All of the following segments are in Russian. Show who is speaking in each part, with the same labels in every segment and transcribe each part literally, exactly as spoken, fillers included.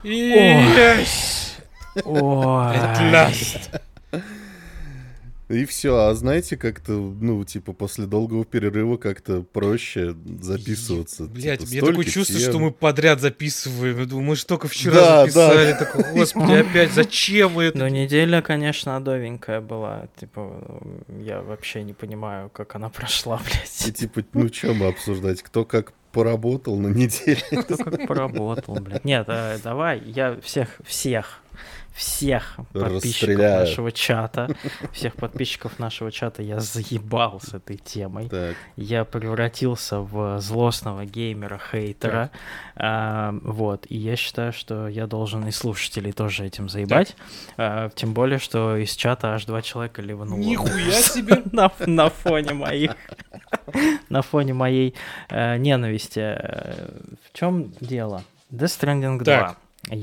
Speaker 1: Yes!
Speaker 2: Ой.
Speaker 1: At last.
Speaker 3: И все, а знаете, как-то, ну, типа, после долгого перерыва как-то проще записываться.
Speaker 1: Блять,
Speaker 3: типа,
Speaker 1: мне такое
Speaker 3: столько
Speaker 1: чувство,
Speaker 3: тем.
Speaker 1: что мы подряд записываем. Я думаю, мы же только вчера
Speaker 3: Да,
Speaker 1: записали.
Speaker 3: да.
Speaker 1: Такой, господи, опять зачем вы это?
Speaker 2: Ну, неделя, конечно, адовенькая была. Типа, я вообще не понимаю, как она прошла,
Speaker 3: И
Speaker 2: блядь.
Speaker 3: типа, ну, что мы обсуждать? Кто как поработал на неделе?
Speaker 2: Кто как поработал, блядь. Нет, э, давай, я всех, всех, всех подписчиков
Speaker 3: Расстреляю.
Speaker 2: нашего чата, всех подписчиков нашего чата я заебал с этой темой.
Speaker 3: Так,
Speaker 2: Я превратился в злостного геймера-хейтера. А, вот. И я считаю, что я должен и слушателей тоже этим заебать. А, тем более, что из чата аж два человека ливануло.
Speaker 1: Нихуя себе!
Speaker 2: На, на фоне моих... На фоне моей э, ненависти. Э, В чем дело? Death Stranding два.
Speaker 1: Так.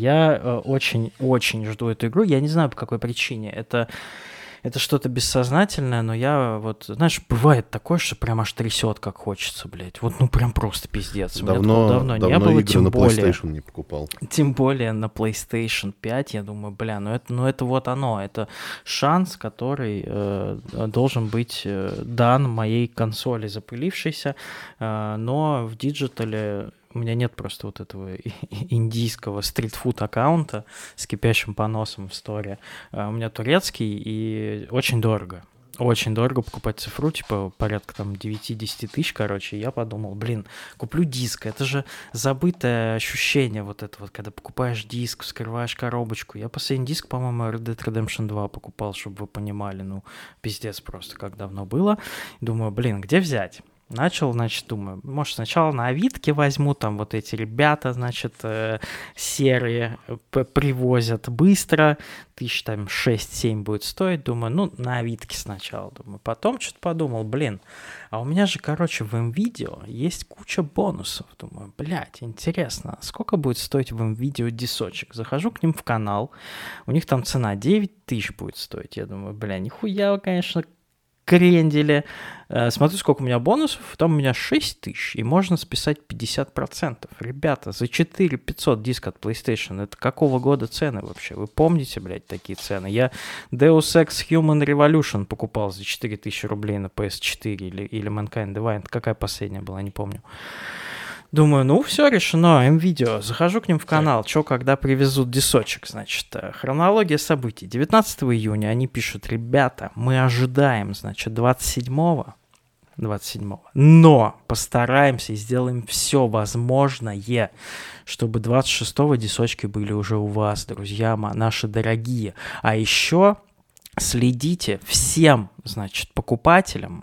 Speaker 2: Я э, очень-очень жду эту игру. Я не знаю, по какой причине. Это, это что-то бессознательное, но я вот... Знаешь, бывает такое, что прям аж трясет, как хочется, блядь. Вот, ну, прям просто пиздец. У меня
Speaker 3: давно,
Speaker 2: такого давно, не
Speaker 3: давно
Speaker 2: было,
Speaker 3: игры
Speaker 2: тем
Speaker 3: на
Speaker 2: более...
Speaker 3: PlayStation не покупал.
Speaker 2: Тем более на PlayStation пять, я думаю, бля, ну это, ну это вот оно, это шанс, который э, должен быть э, дан моей консоли запылившейся, э, но в диджитале у меня нет просто вот этого и- и- индийского стритфуд аккаунта с кипящим поносом в сторе. Э, у меня турецкий и очень дорого. Очень дорого покупать цифру, типа порядка там девять-десять тысяч, короче. И я подумал, блин, куплю диск. Это же забытое ощущение вот это вот, когда покупаешь диск, вскрываешь коробочку. Я последний диск, по-моему, Red Dead Redemption два покупал, чтобы вы понимали. Ну, пиздец просто, как давно было. Думаю, блин, где взять? Начал, значит, думаю, может, сначала на Авитке возьму, там вот эти ребята, значит, э, серые п- привозят быстро, тысяч там шесть-семь будет стоить, думаю, ну, на Авитке сначала, думаю. Потом что-то подумал, блин, а у меня же, короче, в МВидео есть куча бонусов. Думаю, блядь, интересно, сколько будет стоить в МВидео дисочек? Захожу к ним в канал, у них там цена девять тысяч будет стоить. Я думаю, бля, нихуя, конечно, кренделе. Э, Смотрю, сколько у меня бонусов, там у меня шесть тысяч, и можно списать пятьдесят процентов. Ребята, за четыре тысячи пятьсот диск от PlayStation, это какого года цены вообще? Вы помните, блядь, такие цены? Я Deus Ex Human Revolution покупал за четыре тысячи рублей на пи эс четыре или, или Mankind Divine. Какая последняя была, не помню. Думаю, ну все решено, МВидео. Захожу к ним в канал, что когда привезут дисочек, значит, э, хронология событий. девятнадцатого июня они пишут, ребята, мы ожидаем, значит, двадцать седьмого, двадцать седьмого, но постараемся и сделаем все возможное, чтобы двадцать шестого дисочки были уже у вас, друзья мои, наши дорогие. А еще следите всем, значит, покупателям,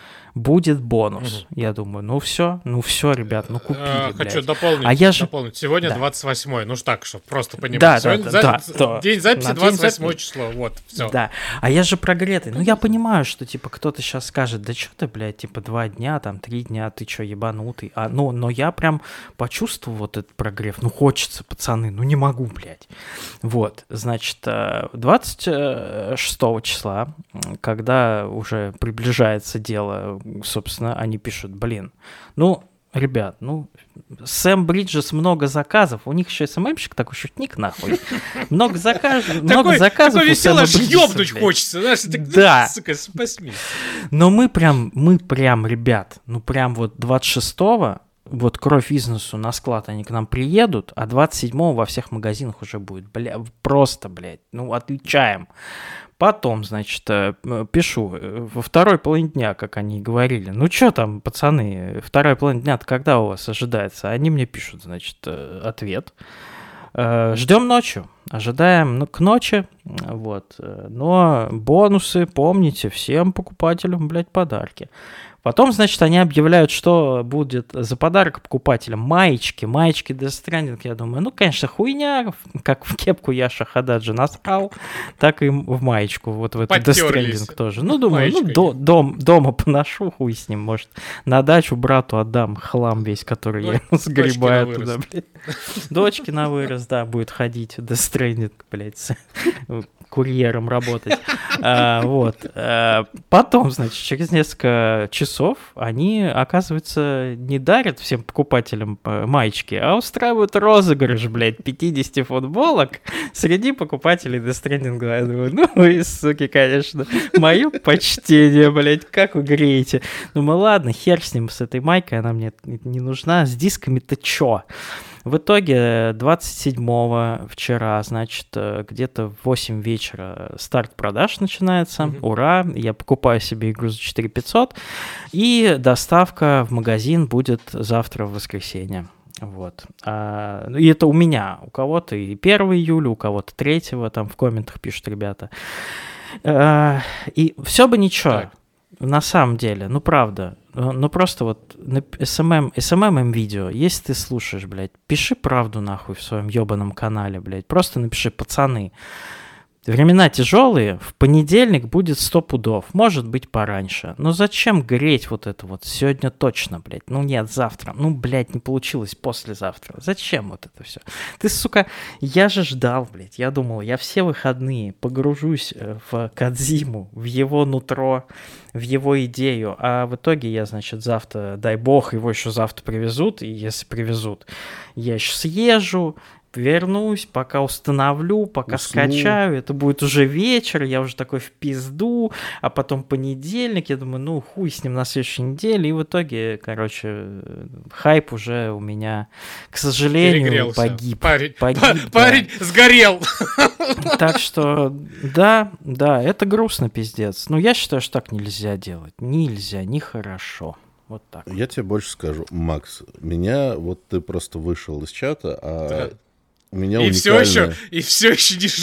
Speaker 2: будет бонус. Я думаю, ну все, ну все, ребят, ну купили,
Speaker 1: А,
Speaker 2: блядь.
Speaker 1: Хочу дополнить.
Speaker 2: А я же-
Speaker 1: дополнить. Сегодня
Speaker 2: Да.
Speaker 1: двадцать восьмое. Ну ж так, что просто понимать.
Speaker 2: Да, да,
Speaker 1: Сегодня
Speaker 2: да,
Speaker 1: за-
Speaker 2: да,
Speaker 1: з-
Speaker 2: да.
Speaker 1: День записи
Speaker 2: На день
Speaker 1: двадцать восьмое
Speaker 2: записи.
Speaker 1: число. Вот, все.
Speaker 2: Да, а я же прогретый. Ну, я понимаю, что, типа, кто-то сейчас скажет, да что ты, блядь, типа, два дня, там, три дня, ты что, ебанутый? А, ну, но я прям почувствовал вот этот прогрев. Ну, хочется, пацаны, ну, не могу, блядь. Вот, значит, э, двадцать шестого числа, м, когда уже приближается дело, собственно, они пишут, блин, ну, ребят, ну, Сэм Бриджес много заказов, у них еще СММщик такой шутник, нахуй. Много заказов, много
Speaker 1: Такой,
Speaker 2: заказов
Speaker 1: такой
Speaker 2: у
Speaker 1: веселый,
Speaker 2: Сэма
Speaker 1: аж
Speaker 2: Бриджеса,
Speaker 1: ёбнуть
Speaker 2: блядь.
Speaker 1: хочется, знаешь, так,
Speaker 2: Да.
Speaker 1: сука, посмей.
Speaker 2: Но мы прям, мы прям, ребят, ну прям вот двадцать шестого, вот кровь из носу на склад они к нам приедут, а двадцать седьмого во всех магазинах уже будет, бля, просто, блядь, ну отличаем. Потом, значит, э, пишу, э, во второй половине дня, как они и говорили, ну что там, пацаны, вторая половина дня-то когда у вас ожидается? Они мне пишут, значит, э, ответ. Э, Ждем ночью, ожидаем ну, к ночи, вот. э, Но бонусы, помните, всем покупателям, блядь, подарки. Потом, значит, они объявляют, что будет за подарок покупателям маечки, маечки Death Stranding. Я думаю, ну, конечно, хуйня, как в кепку Яша Хададжи насрал, так и в маечку, вот в эту Death
Speaker 1: Подтерлись
Speaker 2: Stranding тоже. Ну, думаю, ну,
Speaker 1: маечкой.
Speaker 2: до- дом, дома поношу, хуй с ним, может, на дачу брату отдам хлам весь, который я ему
Speaker 1: Дочке
Speaker 2: сгребаю
Speaker 1: на
Speaker 2: туда,
Speaker 1: вырост.
Speaker 2: блядь. Дочки на вырос, да, будет ходить в Death Stranding, блядь, с- курьером работать. А, вот. А, потом, значит, через несколько часов они, оказывается, не дарят всем покупателям маечки, а устраивают розыгрыш, блядь, пятьдесят футболок среди покупателей Death Stranding. Я думаю, ну вы, суки, конечно. Мое почтение, блядь, как вы греете. Думаю, ладно, хер с ним, с этой майкой, она мне не нужна. С дисками-то чё? В итоге двадцать седьмого вчера, значит, где-то в восемь вечера старт продаж начинается. Mm-hmm. Ура! Я покупаю себе игру за четыре тысячи пятьсот. И доставка в магазин будет завтра в воскресенье. Вот. А, и это у меня. У кого-то и первого июля, у кого-то третьего. Там в комментах пишут ребята. А, и все бы ничего. Так. На самом деле, ну правда, ну просто вот эс эм эм, эс эм эм видео, если ты слушаешь, блядь, пиши правду нахуй в своем ебаном канале, блядь, просто напиши, пацаны, времена тяжелые, в понедельник будет сто пудов, может быть пораньше, но зачем греть вот это вот, сегодня точно, блядь, ну нет, завтра, ну, блядь, не получилось послезавтра, зачем вот это все? Ты, сука, я же ждал, блядь, я думал, я все выходные погружусь в Кодзиму, в его нутро, в его идею, а в итоге я, значит, завтра, дай бог, его еще завтра привезут, и если привезут, я еще съезжу, вернусь, пока установлю, пока Усну. скачаю, это будет уже вечер, я уже такой в пизду, а потом понедельник, я думаю, ну хуй с ним на следующей неделе, и в итоге, короче, хайп уже у меня, к сожалению, Перегрелся. погиб.
Speaker 1: Парень,
Speaker 2: погиб,
Speaker 1: па-
Speaker 2: да.
Speaker 1: парень сгорел.
Speaker 2: Так что, да, да, это грустно, пиздец. Но я считаю, что так нельзя делать. Нельзя, нехорошо. Вот так.
Speaker 3: Я тебе больше скажу, Макс, меня, вот ты просто вышел из чата, а...
Speaker 1: Да.
Speaker 3: У меня
Speaker 1: и,
Speaker 3: уникальная...
Speaker 1: все еще, и все еще не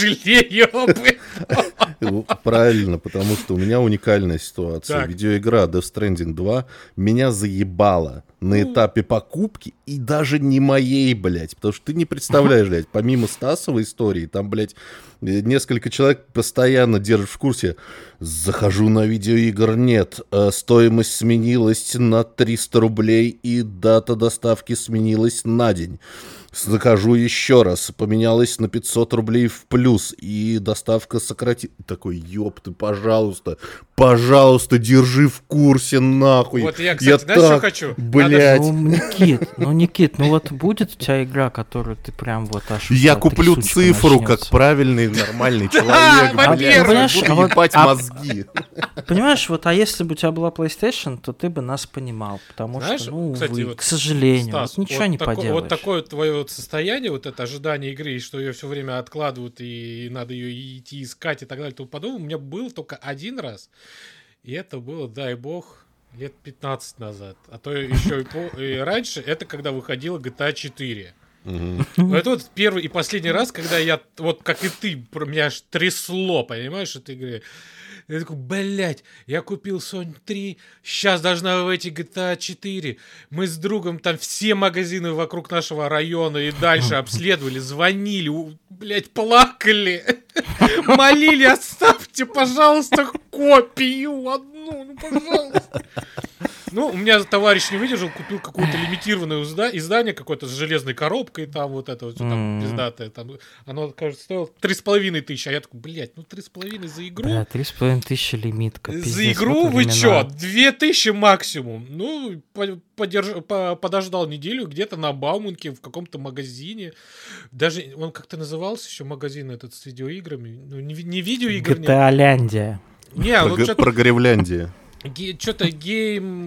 Speaker 1: жалею.
Speaker 3: Правильно, потому что у меня уникальная ситуация.
Speaker 1: Так.
Speaker 3: Видеоигра Death Stranding два меня заебала на этапе покупки, и даже не моей, блядь. Потому что ты не представляешь, блядь, помимо Стасовой истории, там, блядь, несколько человек постоянно держат в курсе. Захожу на видеоигр, нет. Стоимость сменилась на триста рублей, и дата доставки сменилась на день. Закажу еще раз, поменялось на пятьсот рублей в плюс, и доставка сократит. Такой, ёпты, пожалуйста, пожалуйста, держи в курсе, нахуй.
Speaker 1: Вот я, кстати, знаешь, что хочу?
Speaker 3: Блядь.
Speaker 2: Ну, Никит, ну, Никит, ну вот будет у тебя игра, которую ты прям вот аж...
Speaker 3: Я куплю цифру, как правильный нормальный человек, блядь, буду ебать мозги.
Speaker 2: Понимаешь, вот, а если бы у тебя была PlayStation, то ты бы нас понимал, потому что, ну, увы, к сожалению, вот ничего не поделаешь.
Speaker 1: Вот такое твое состояние, вот это ожидание игры, и что ее все время откладывают, и надо ее идти искать и так далее и тому подобное, у меня было только один раз, и это было, дай бог, лет пятнадцать назад, а то еще и, по... и раньше, это когда выходила джи ти эй четыре. Uh-huh. Это вот первый и последний раз, когда я, вот как и ты, меня аж трясло, понимаешь, этой игре. Я такой, блядь, я купил Sony три, сейчас должна выйти джи ти эй четыре. Мы с другом там все магазины вокруг нашего района и дальше обследовали, звонили, блядь, плакали, молили, оставьте, пожалуйста, копию одну, ну, пожалуйста. Ну, у меня товарищ не выдержал, купил какое-то лимитированное издание, какое-то с железной коробкой, там вот это вот, там, пиздатое, там, оно, кажется, стоило три с половиной тысячи, а я такой, блядь, ну три с половиной за игру?
Speaker 2: Бля, три с половиной тысячи лимитка, пиздец.
Speaker 1: За игру вы чё, две тысячи максимум? Ну, подерж... подождал неделю где-то на Бауманке в каком-то магазине, даже, он как-то назывался еще магазин этот с видеоиграми, ну, не, не видеоигр,
Speaker 2: джи ти эй-ляндия.
Speaker 1: Не,
Speaker 3: Про,
Speaker 1: ну,
Speaker 3: г- про Гревляндия.
Speaker 1: Ге- что-то гейм...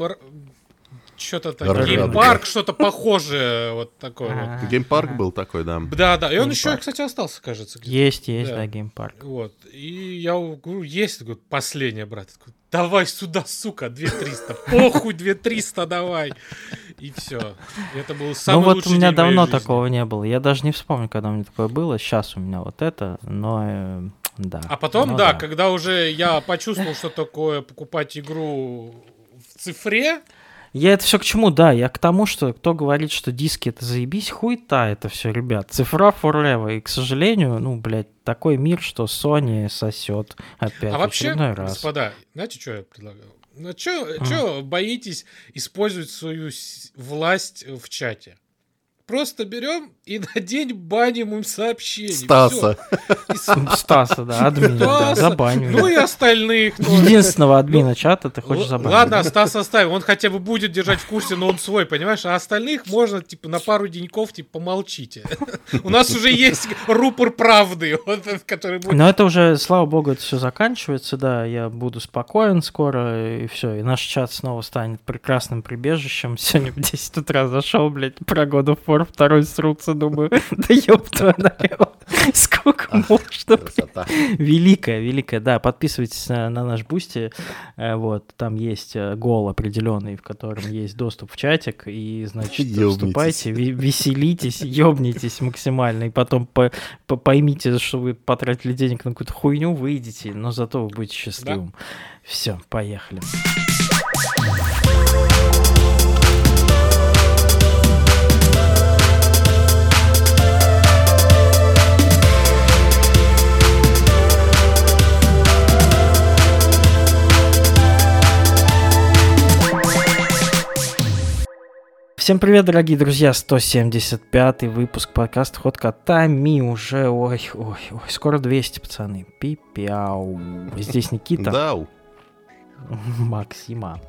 Speaker 1: Что-то так, геймпарк, что-то похожее, вот такое вот.
Speaker 3: Геймпарк был такой, да.
Speaker 1: Да, да, и он еще, кстати, остался, кажется. Где-то.
Speaker 2: Есть, есть, да, геймпарк.
Speaker 1: Вот, и я говорю, есть, говорю, последнее, брат. Давай сюда, сука, две триста, похуй, две триста давай. И все. Это был самый
Speaker 2: ну, вот
Speaker 1: лучший
Speaker 2: у меня
Speaker 1: день моей
Speaker 2: давно
Speaker 1: жизни.
Speaker 2: такого не было. Я даже не вспомню, когда у меня такое было. Сейчас у меня вот это, но... Э, да.
Speaker 1: А потом,
Speaker 2: ну,
Speaker 1: да,
Speaker 2: да,
Speaker 1: когда уже я почувствовал, что такое покупать игру в цифре.
Speaker 2: Я это все к чему, да, я к тому, что кто говорит, что диски это заебись, хуйта это все, ребят. Цифра forever. И, к сожалению, ну, блядь, такой мир, что Sony сосет опять
Speaker 1: а
Speaker 2: в
Speaker 1: вообще,
Speaker 2: очередной раз.
Speaker 1: Господа, знаете, что я предлагаю? Ну, что mm. боитесь использовать свою власть в чате? просто берем и на день баним им сообщение.
Speaker 3: Стаса.
Speaker 2: Стаса, да, админа, да, забаню.
Speaker 1: Ну и остальных.
Speaker 2: Единственного админа чата ты хочешь забанить.
Speaker 1: Ладно, Стас оставим, он хотя бы будет держать в курсе, но он свой, понимаешь? А остальных можно, типа, на пару деньков, типа, помолчите. У нас уже есть рупор правды, который будет...
Speaker 2: Но это уже, слава богу, это все заканчивается, да, я буду спокоен скоро, и все, и наш чат снова станет прекрасным прибежищем. Сегодня в десять утра зашел, блядь, про God of War второй срутся, думаю, да ёб твою налево, сколько можно, блядь. Великая, великая, да, подписывайтесь на, на наш Бусти, вот, там есть гол определенный, в котором есть доступ в чатик, и, значит, ёбнитесь. Вступайте, веселитесь, ёбнитесь максимально, и потом по, по, поймите, что вы потратили денег на какую-то хуйню, выйдете, но зато вы будете счастливым. Да. Все, поехали. Всем привет, дорогие друзья, сто семьдесят пятый выпуск подкаста «Ход котами» уже, ой, ой, ой, скоро двести, пацаны, пипяу. Здесь Никита.
Speaker 3: Дау.
Speaker 2: Максима.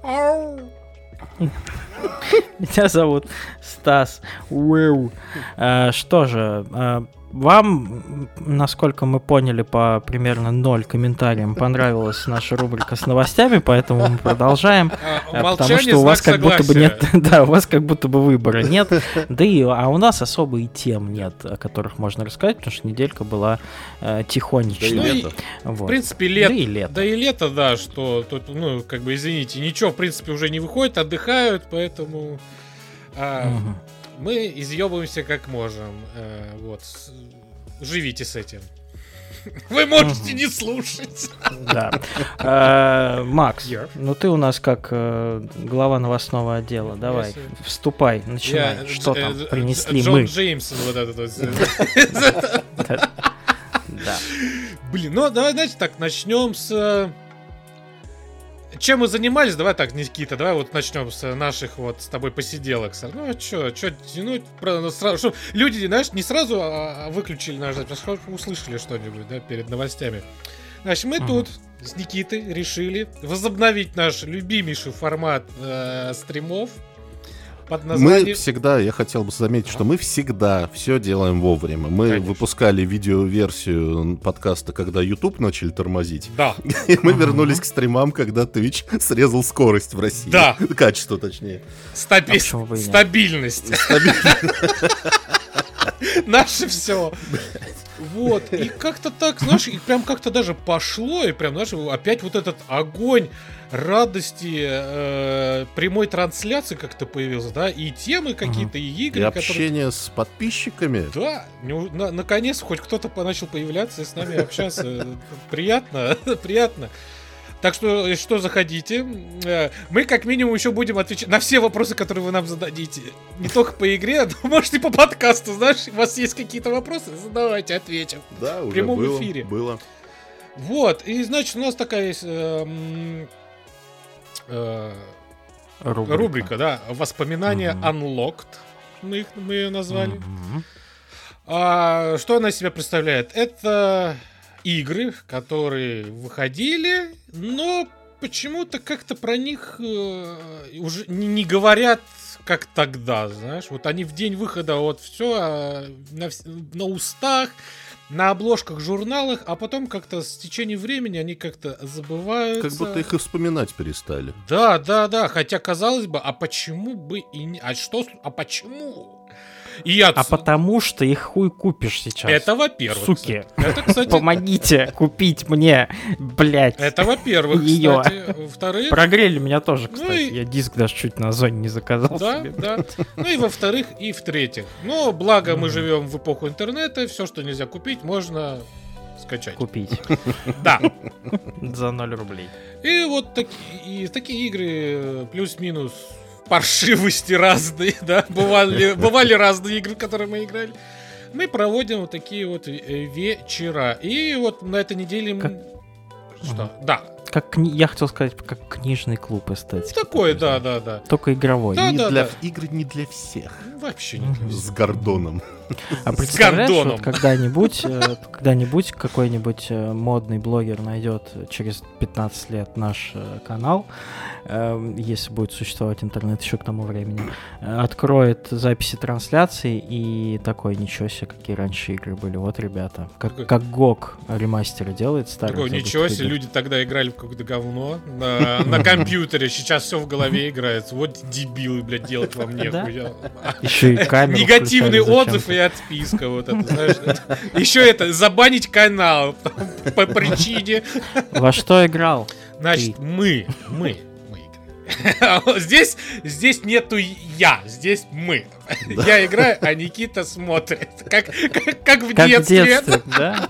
Speaker 2: Меня зовут Стас. Что же, вам, насколько мы поняли по примерно ноль комментариям, понравилась наша рубрика с новостями, поэтому мы продолжаем. Потому что у вас как будто бы нет, да, у вас как будто бы выбора нет, да и а у нас особо и тем нет, о которых можно рассказать, потому что неделька была э, тихонечная.
Speaker 3: Да и лето.
Speaker 1: Вот. В принципе, лет,
Speaker 2: да и лето.
Speaker 1: Да и лето, да, что тут, ну, как бы, извините, ничего, в принципе, уже не выходит, отдыхают, поэтому а, угу. мы изъебываемся как можем. А, вот. Живите с этим. Вы можете не слушать.
Speaker 2: Да. А, Макс, yeah. ну ты у нас как э, глава новостного отдела. Давай, yes. вступай, начинай. Yeah. Что там uh, принесли
Speaker 1: Джон
Speaker 2: мы?
Speaker 1: Джон Джеймсон вот этот вот.
Speaker 2: Да.
Speaker 1: Блин, ну давай, знаете, так, начнем с... Чем мы занимались? Давай так, Никита, давай вот начнем с наших вот с тобой посиделок. Ну, а чё, чё тянуть? Сразу, чтобы люди, знаешь, не сразу а выключили наш запись, а услышали что-нибудь, да, перед новостями. Значит, мы uh-huh. тут с Никитой решили возобновить наш любимейший формат э, стримов под названием...
Speaker 3: Мы всегда, я хотел бы заметить, что мы всегда все делаем вовремя. Мы
Speaker 1: Конечно.
Speaker 3: выпускали видеоверсию подкаста, когда YouTube начали тормозить.
Speaker 1: Да.
Speaker 3: И мы вернулись к стримам, когда Twitch срезал скорость в России.
Speaker 1: Да.
Speaker 3: Качество, точнее.
Speaker 1: Стаби... А Стабильность. Наше все. Вот. И как-то так, знаешь, и прям как-то даже пошло, и прям, знаешь, опять вот этот огонь радости э, прямой трансляции как-то появился, да, и темы какие-то, и игры.
Speaker 3: И общение которые... с подписчиками.
Speaker 1: Да, на- наконец хоть кто-то начал появляться и с нами общаться. Приятно, приятно. Так что, что заходите. Мы как минимум еще будем отвечать на все вопросы, которые вы нам зададите. Не только по игре, но может и по подкасту. Знаешь, у вас есть какие-то вопросы? Задавайте, ответим.
Speaker 3: Да, уже
Speaker 1: в прямом
Speaker 3: было,
Speaker 1: эфире.
Speaker 3: Было.
Speaker 1: Вот, и значит, у нас такая есть э, э, рубрика. рубрика, да, воспоминания uh-huh. Unlocked. Мы, их, мы ее назвали. Uh-huh. А, что она из себя представляет? Это... игры, которые выходили, но почему-то как-то про них э, уже не, не говорят, как тогда, знаешь. Вот они в день выхода вот все э, на, на устах, на обложках журналах, а потом как-то с течением времени они как-то забываются.
Speaker 3: Как будто их и вспоминать перестали.
Speaker 1: Да, да, да. Хотя казалось бы, а почему бы и не... А что... А почему... И от...
Speaker 2: А потому что их хуй купишь сейчас.
Speaker 1: Это во-первых.
Speaker 2: Суки.
Speaker 1: Это, кстати...
Speaker 2: Помогите купить мне, блять.
Speaker 1: Это во-первых,
Speaker 2: её.
Speaker 1: Кстати. Во-вторых...
Speaker 2: Прогрели меня тоже, кстати.
Speaker 1: Ну и...
Speaker 2: Я диск даже чуть на зоне не заказал
Speaker 1: да,
Speaker 2: себе.
Speaker 1: Да, ну и во-вторых, и в-третьих. Но благо mm-hmm. мы живем в эпоху интернета, все, что нельзя купить, можно скачать.
Speaker 2: Купить.
Speaker 1: Да.
Speaker 2: За ноль рублей.
Speaker 1: И вот таки, и такие игры плюс-минус... паршивости разные, да, бывали, бывали разные игры, в которые мы играли. Мы проводим вот такие вот вечера. И вот на этой неделе...
Speaker 2: Как...
Speaker 1: Что? Uh-huh. Да.
Speaker 2: Как кни... Я хотел сказать, как книжный клуб эстетики.
Speaker 1: Такое, да, да, да.
Speaker 2: Только игровой.
Speaker 1: Да,
Speaker 3: Не
Speaker 1: да,
Speaker 3: для...
Speaker 1: да.
Speaker 3: Игры не для всех.
Speaker 1: Вообще не для
Speaker 3: С Гордоном.
Speaker 2: А
Speaker 1: С
Speaker 2: представляешь,
Speaker 1: гондоном.
Speaker 2: вот когда-нибудь, э, когда-нибудь какой-нибудь э, модный блогер найдет через пятнадцать лет наш э, канал, э, если будет существовать интернет еще к тому времени, э, откроет записи трансляций и такой, ничего себе, какие раньше игры были. Вот, ребята, как,
Speaker 1: Такой-
Speaker 2: как гог ремастеры делает старых
Speaker 1: Такое,
Speaker 2: забытых
Speaker 1: ничего себе,
Speaker 2: игр.
Speaker 1: люди тогда играли в какое-то говно на, на компьютере, сейчас все в голове играется. Вот дебилы, блядь, делать вам нехуя.
Speaker 2: Еще и камеру
Speaker 1: Негативный
Speaker 2: включали
Speaker 1: отзыв
Speaker 2: зачем-то.
Speaker 1: и отписка, вот это, знаешь. Еще это, забанить канал по причине.
Speaker 2: Во что играл?
Speaker 1: Значит, мы, мы, мы играем. Здесь, здесь нету я, здесь мы. Я играю, а Никита смотрит. Как, как, как в
Speaker 2: Как в
Speaker 1: детстве.
Speaker 2: детстве, да?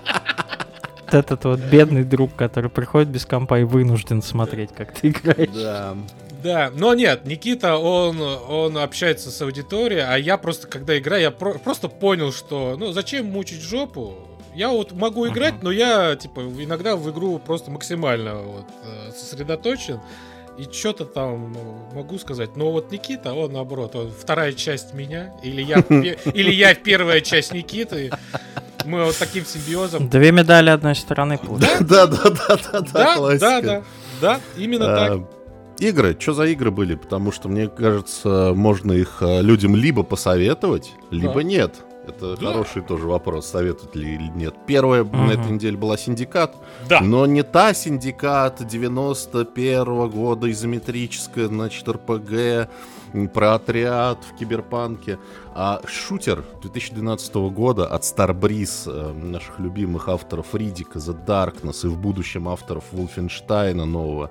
Speaker 2: Вот этот вот бедный друг, который приходит без компа и вынужден смотреть, как ты играешь.
Speaker 3: Да.
Speaker 1: Да, но нет, Никита, он, он общается с аудиторией, а я просто, когда играю, я про- просто понял, что, ну, зачем мучить жопу? Я вот могу играть,
Speaker 2: Ага.
Speaker 1: но я, типа, иногда в игру просто максимально вот, э, сосредоточен. И что-то там ну, могу сказать. Но вот Никита, он наоборот, он вторая часть меня, или я, пе- или я первая часть Никиты. Мы вот таким симбиозом.
Speaker 2: Две медали одной стороны получилось.
Speaker 3: Да, да, да, да, да,
Speaker 1: Да,
Speaker 3: классика.
Speaker 1: да, да, да, именно так.
Speaker 3: А, Игры, что за игры были? Потому что, мне кажется, можно их а, людям либо посоветовать, либо
Speaker 1: Да.
Speaker 3: нет. Это
Speaker 1: Да.
Speaker 3: хороший тоже вопрос, советуют ли или нет. Первая на
Speaker 2: Мгм.
Speaker 3: этой неделе была «Синдикат»,
Speaker 1: Да.
Speaker 3: но не та «Синдикат» девяносто первого года, изометрическая, значит, эр пэ гэ, м, про отряд в киберпанке, а шутер две тысячи двенадцатого года от Starbreeze, э, наших любимых авторов Ридика, The Darkness, и в будущем авторов Wolfenstein нового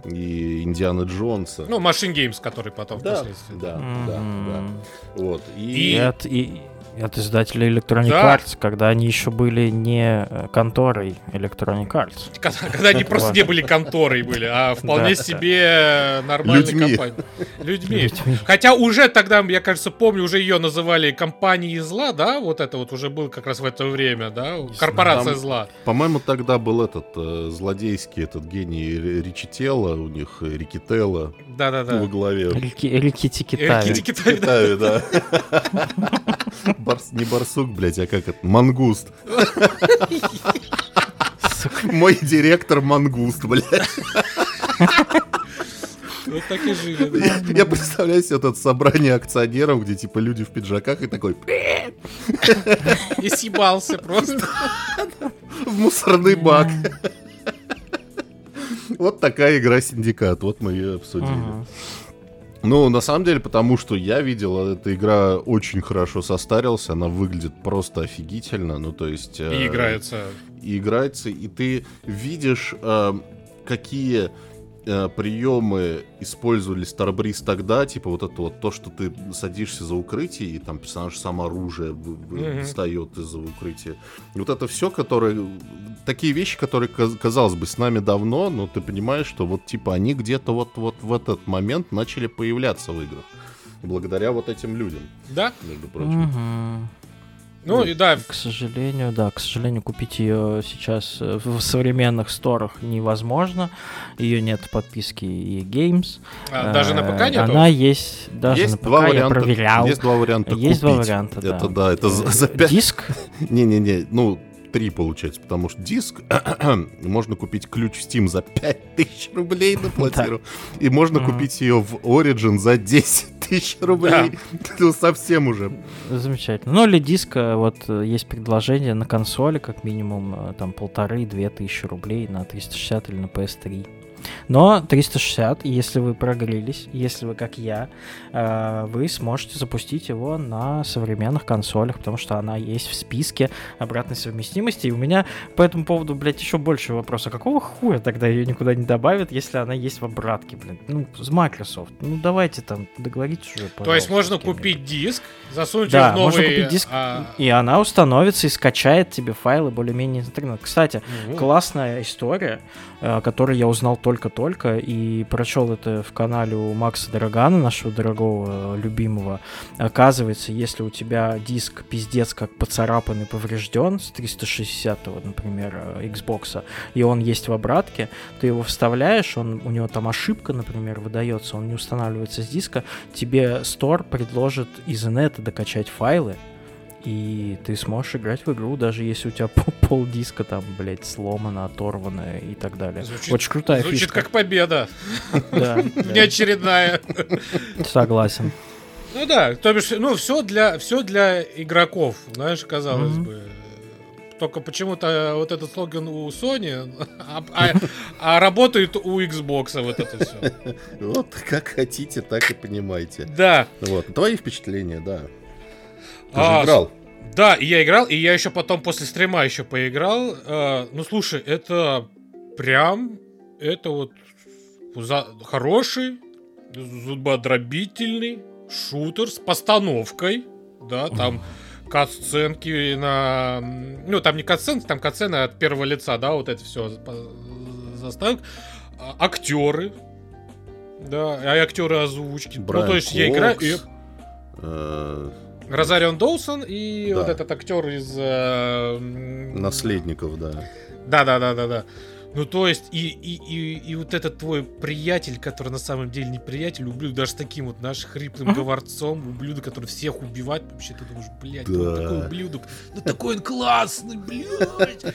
Speaker 3: и Индианы Джонса.
Speaker 1: Ну, Machine Games, который потом
Speaker 3: да,
Speaker 1: впоследствии.
Speaker 3: да, да, да. Вот.
Speaker 2: И
Speaker 3: И,
Speaker 2: от, и, и от издателя Electronic
Speaker 1: Да.
Speaker 2: Arts, когда они еще были не э, конторой Electronic Arts.
Speaker 1: Когда, когда они просто не были конторой были, а вполне
Speaker 2: Да.
Speaker 1: себе нормальной
Speaker 3: Людьми.
Speaker 1: компанией. Людьми.
Speaker 2: Людьми.
Speaker 1: Хотя уже тогда, я, кажется, помню, уже ее называли компанией зла, да? Вот это вот уже был как раз в это время, да? Корпорация
Speaker 3: Там-
Speaker 1: зла.
Speaker 3: по-моему, тогда был этот э, злодейский этот гений Ри- Ричителло, у них э, Рикителло во
Speaker 1: Да-да-да.
Speaker 3: главе.
Speaker 2: Рики, Рики Тики-Тави.
Speaker 1: Рики Тики-Тави, да.
Speaker 3: Китаю, да. Барс- не барсук, блядь, а как это? Мангуст.
Speaker 2: Сука.
Speaker 3: Мой директор мангуст, блядь.
Speaker 1: Вот так и жили. да.
Speaker 3: Я, я представляю себе это собрание акционеров, где типа люди в пиджаках и такой
Speaker 1: И съебался просто.
Speaker 3: в мусорный бак. Вот такая игра «Синдикат», вот мы ее обсудили.
Speaker 2: Мгм.
Speaker 3: Ну, на самом деле, потому что я видел, эта игра очень хорошо состарилась, она выглядит просто офигительно, ну, то есть... э,
Speaker 1: И играется.
Speaker 3: И играется, и ты видишь, э, какие э, приемы использовали Starbreeze тогда, типа вот это вот, то, что ты садишься за укрытие, и там персонаж сам оружие вы- вы-
Speaker 1: Мгм.
Speaker 3: встает из-за укрытия. И вот это все, которые... Такие вещи, которые, каз- казалось бы, с нами давно, но ты понимаешь, что вот типа они где-то вот, вот в этот момент начали появляться в играх. Благодаря вот этим людям,
Speaker 1: Да?
Speaker 3: между прочим.
Speaker 2: Мгм.
Speaker 1: Ну и да,
Speaker 2: К сожалению, да, к сожалению, купить ее сейчас э, в современных сторах невозможно. Ее нет в подписке и Games.
Speaker 1: а, даже на ПК
Speaker 2: Э,
Speaker 1: нету?
Speaker 2: Она есть даже
Speaker 3: Есть
Speaker 2: на ПК,
Speaker 3: два
Speaker 2: я
Speaker 3: варианта.
Speaker 2: проверял.
Speaker 3: Есть два варианта
Speaker 2: Есть два
Speaker 3: купить.
Speaker 2: варианта, да.
Speaker 3: Это да, это за, за пять.
Speaker 2: Диск?
Speaker 3: Не-не-не, ну, три получается, потому что диск можно купить ключ в Steam за пять тысяч рублей на платиру, и можно
Speaker 2: Мгм.
Speaker 3: купить ее в Origin за десять тысяч рублей. Ну, совсем уже.
Speaker 2: Замечательно. Ну или диск, э, вот э, есть предложение на консоли, как минимум, э, там полторы-две тысячи рублей на триста шестьдесят или на пи эс три. Но триста шестьдесят, если вы прогрелись, если вы как я, э, вы сможете запустить его на современных консолях, потому что она есть в списке обратной совместимости. И у меня по этому поводу, блядь, еще больше вопросов. Какого хуя тогда ее никуда не добавят, если она есть в обратке, блин? Ну, с Microsoft. Ну, давайте там договоритесь уже,
Speaker 1: То есть
Speaker 2: пожалуйста,
Speaker 1: можно
Speaker 2: с кем-нибудь.
Speaker 1: купить диск, засунуть
Speaker 2: Да,
Speaker 1: его в
Speaker 2: можно
Speaker 1: новый...
Speaker 2: купить диск,
Speaker 1: а,
Speaker 2: и она установится и скачает тебе файлы более-менее из интернета. Кстати,
Speaker 1: ну,
Speaker 2: классная история, э, о которой я узнал только только-только и прочел это в канале у Макса Дорогана, нашего дорогого, любимого. Оказывается, если у тебя диск пиздец как поцарапан и поврежден с триста шестидесятого, например, Xbox, и он есть в обратке, ты его вставляешь, он, у него там ошибка, например, выдается, он не устанавливается с диска, тебе Store предложит из инета докачать файлы, и ты сможешь играть в игру, даже если у тебя пол диска там, блядь, сломано, оторвано и так далее.
Speaker 1: Звучит,
Speaker 2: очень крутая
Speaker 1: звучит
Speaker 2: фишка.
Speaker 1: как победа.
Speaker 2: Да.
Speaker 1: Неочередная.
Speaker 2: Согласен.
Speaker 1: Ну да, то бишь, ну все для, все для игроков, знаешь, казалось mm-hmm. бы. Только почему-то вот этот слоган у Sony, а, а, а работает у Xbox вот это все.
Speaker 3: Вот как хотите, так и понимаете.
Speaker 1: Да.
Speaker 3: Вот, твои впечатления, да. Ты
Speaker 1: а,
Speaker 3: же играл.
Speaker 1: Да, и я играл, и я еще потом после стрима еще поиграл. А, ну слушай, это прям, это вот за, хороший, зубодробительный шутер с постановкой, да, там кат-сценки на... Ну, там не кат-сценки, там кат-сцены от первого лица, да, вот это все заставок. А, актеры, да, а актеры озвучки.
Speaker 3: Брайан
Speaker 1: ну, то есть
Speaker 3: Кокс,
Speaker 1: я играю... И...
Speaker 3: Э...
Speaker 1: Розарион Доусон и
Speaker 3: да.
Speaker 1: вот этот актер из... Э...
Speaker 3: Наследников, да.
Speaker 1: Да-да-да-да-да. Ну, то есть, и, и, и, и вот этот твой приятель, который на самом деле не приятель, ублюдок, даже с таким вот наш хриплым говорцом, ублюдок, который всех убивает, вообще ты думаешь, блядь, да. он такой ублюдок, ну такой он классный, блядь.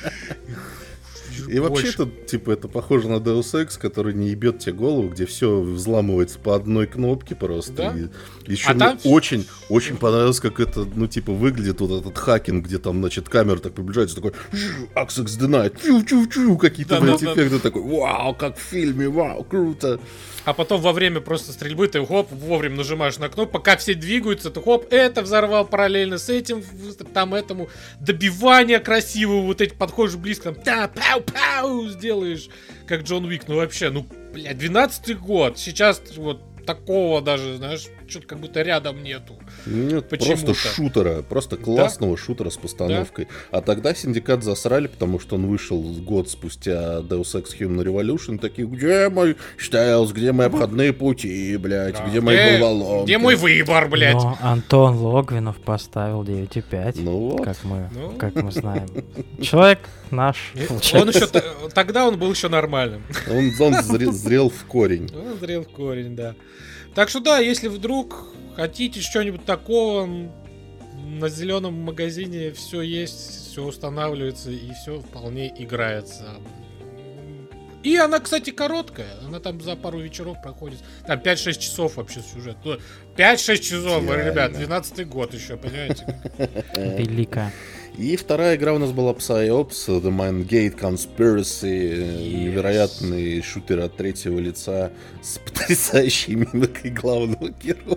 Speaker 3: И вообще-то, типа, это похоже на Deus Ex, который не ебет тебе голову, где все взламывается по одной кнопке просто. Да? И еще а мне там... очень, очень понравилось, как это, ну, типа, выглядит вот этот хакинг, где там, значит, камера так приближается, такой Access denied, чу-чу-чу, какие-то, да, блядь, да, эффекты, да. такой, вау, как в фильме, вау, круто.
Speaker 1: А потом во время просто стрельбы ты хоп, вовремя нажимаешь на кнопку, пока все двигаются, ты хоп, это взорвал параллельно с этим, там этому добивание красивого, вот эти подходишь близко, там, да, пау-пау, сделаешь, как Джон Уик, ну вообще, ну, блядь, двенадцатый год, сейчас вот такого даже, знаешь, что-то как будто рядом нету.
Speaker 3: Нет, просто шутера, просто классного да? шутера с постановкой. Да? А тогда Синдикат засрали, потому что он вышел год спустя Deus Ex Human Revolution, такие, где мой стелс, где мои обходные пути, блядь, да. где, где мои головоломки.
Speaker 1: Где мой выбор, блядь.
Speaker 2: Но Антон Логвинов поставил девять и пять,
Speaker 3: ну вот.
Speaker 2: как, мы, ну. как мы знаем. Человек наш,
Speaker 1: он еще, тогда он был еще нормальным.
Speaker 3: Он, он зрел, зрел в корень.
Speaker 1: Он зрел в корень, да. Так что да, если вдруг хотите что-нибудь такого, на зеленом магазине все есть, все устанавливается и все вполне играется. И она, кстати, короткая. Она там за пару вечеров проходит. Там пять-шесть часов вообще сюжет. пять-шесть часов, реально. Ребят, двенадцатый год еще, понимаете?
Speaker 2: Великая.
Speaker 3: И вторая игра у нас была Psyops, The Mindgate Conspiracy, yes. невероятный шутер от третьего лица с потрясающей мимикой главного героя.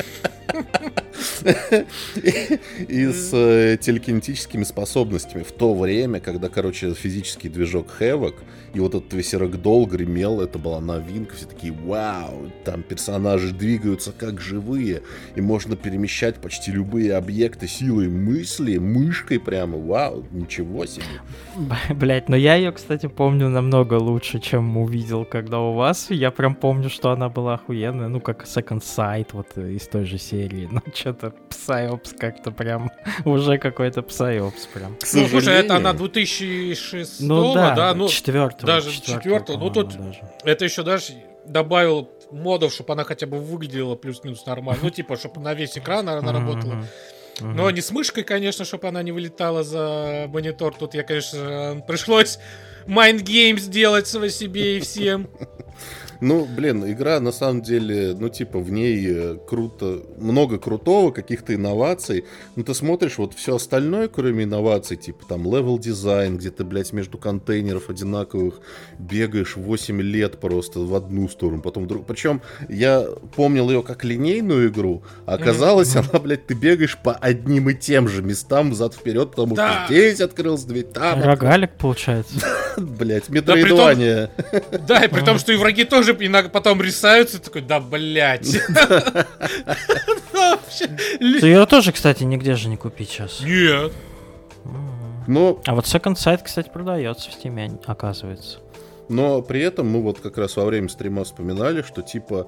Speaker 3: И с телекинетическими способностями. В то время, когда, короче, физический движок Havoc и вот этот весь рэгдолл гремел, это была новинка. Все такие, вау, там персонажи двигаются как живые, и можно перемещать почти любые объекты силой мысли, мышкой прямо. Вау, ничего себе.
Speaker 2: Блять, но я ее, кстати, помню намного лучше, чем увидел, когда у вас. Я прям помню, что она была охуенная, ну, как Second Sight, вот из той же серии. Но что-то Psyops как-то прям уже какой-то Psyops прям.
Speaker 1: Ну, слушай, это она две тысячи шестого,
Speaker 2: ну, да,
Speaker 1: да? Ну,
Speaker 2: четвертого.
Speaker 1: Даже четвертого. Ну, тут даже. Это еще даже добавил модов, чтобы она хотя бы выглядела плюс-минус нормально. Ну, типа, чтобы на весь экран она работала. Но не с мышкой, конечно, чтобы она не вылетала за монитор. Тут я, конечно, пришлось Mind Games сделать себе и всем.
Speaker 3: Ну, блин, игра на самом деле, ну, типа, в ней круто, много крутого, каких-то инноваций. Но ты смотришь вот все остальное, кроме инноваций, типа, там, левел-дизайн, где ты, блядь, между контейнеров одинаковых бегаешь восемь лет просто в одну сторону, потом в другую. Причем я помнил ее как линейную игру, а оказалось, mm-hmm. она, блядь, ты бегаешь по одним и тем же местам взад-вперед, потому да. что здесь открылась дверь, там...
Speaker 2: Рогалик, получается.
Speaker 3: Блядь, метроидвания.
Speaker 1: Да, и при том, что и враги тоже иногда потом рисаются, такой, да, блядь.
Speaker 2: Ее тоже, кстати, нигде же не купить сейчас.
Speaker 1: Нет.
Speaker 3: Но...
Speaker 2: А вот Second Sight, кстати, продается в Steam, оказывается.
Speaker 3: Но при этом мы вот как раз во время стрима вспоминали, что типа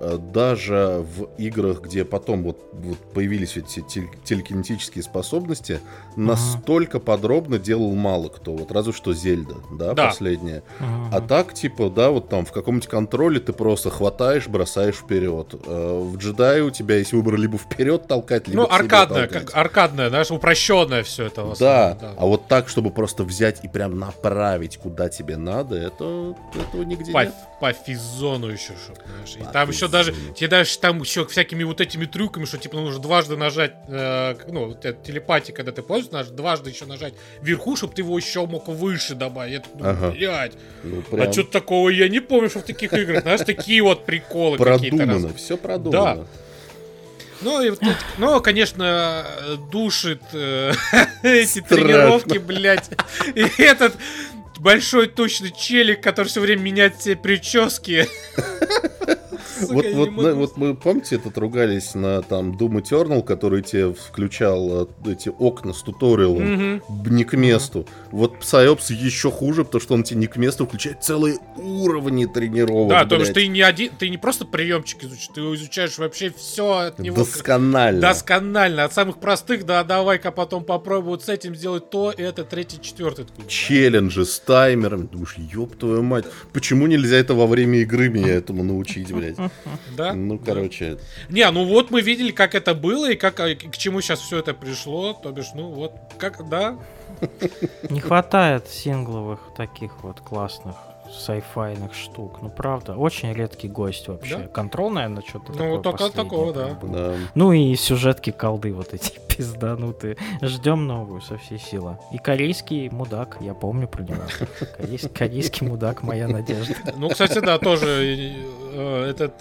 Speaker 3: даже в играх, где потом вот, вот появились эти теле- телекинетические способности, uh-huh. настолько подробно делал мало кто. Вот разве что Зельда, да, да. последняя. Uh-huh. А так, типа, да, вот там в каком-нибудь контроле ты просто хватаешь, бросаешь вперед. В джедае у тебя есть выбор либо вперед толкать, либо
Speaker 1: ну, аркадная, как аркадная, знаешь, упрощенная все это.
Speaker 3: Да, да, а вот так, чтобы просто взять и прям направить, куда тебе надо, это этого нигде
Speaker 1: по,
Speaker 3: нет.
Speaker 1: По физону еще, чтоб, знаешь. И там еще даже, тебе даже там еще всякими вот этими трюками, что типа нужно дважды нажать, э, ну, телепатия, когда ты пользуешься, надо дважды еще нажать вверху, чтобы ты его еще мог выше добавить. Я думаю, ага. блядь, ну, прям... а что-то такого я не помню, что в таких играх, знаешь, такие вот приколы какие-то.
Speaker 3: Продумано, все продумано.
Speaker 1: Да. Ну, и, ну, конечно, душит э, эти тренировки, блядь. И этот большой тучный челик, который все время меняет все прически.
Speaker 3: Сука, вот, вот, на, вот мы, помните, этот ругались на там Doom Eternal, который тебе включал эти окна с туториалом mm-hmm. не к месту. Mm-hmm. Вот Psyops еще хуже, потому что он тебе не к месту включает целые уровни тренировок.
Speaker 1: Да, потому что ты не один, ты не просто приемчик изучаешь, ты изучаешь вообще все от него.
Speaker 3: Досконально.
Speaker 1: Досконально. От самых простых, да, давай-ка потом попробуй вот с этим сделать то, это, третий, четвертый.
Speaker 3: Челленджи с таймером. Думаешь, ёб твою мать, почему нельзя это во время игры меня этому научить, блядь?
Speaker 1: Да?
Speaker 3: Ну, короче.
Speaker 1: Не, ну вот мы видели, как это было и как, к чему сейчас все это пришло. То бишь, ну вот, как, да.
Speaker 2: Не хватает сингловых таких вот классных сайфайных штук. Ну, правда, очень редкий гость вообще. Да? Контрол, наверное, что-то ну, такое.
Speaker 1: Ну, только такого, да.
Speaker 3: да.
Speaker 2: Ну и сюжетки колды вот эти пизданутые. Ждем новую со всей силы. И корейский мудак, я помню про него. Корейский, корейский мудак, моя надежда.
Speaker 1: Ну, кстати, да, тоже этот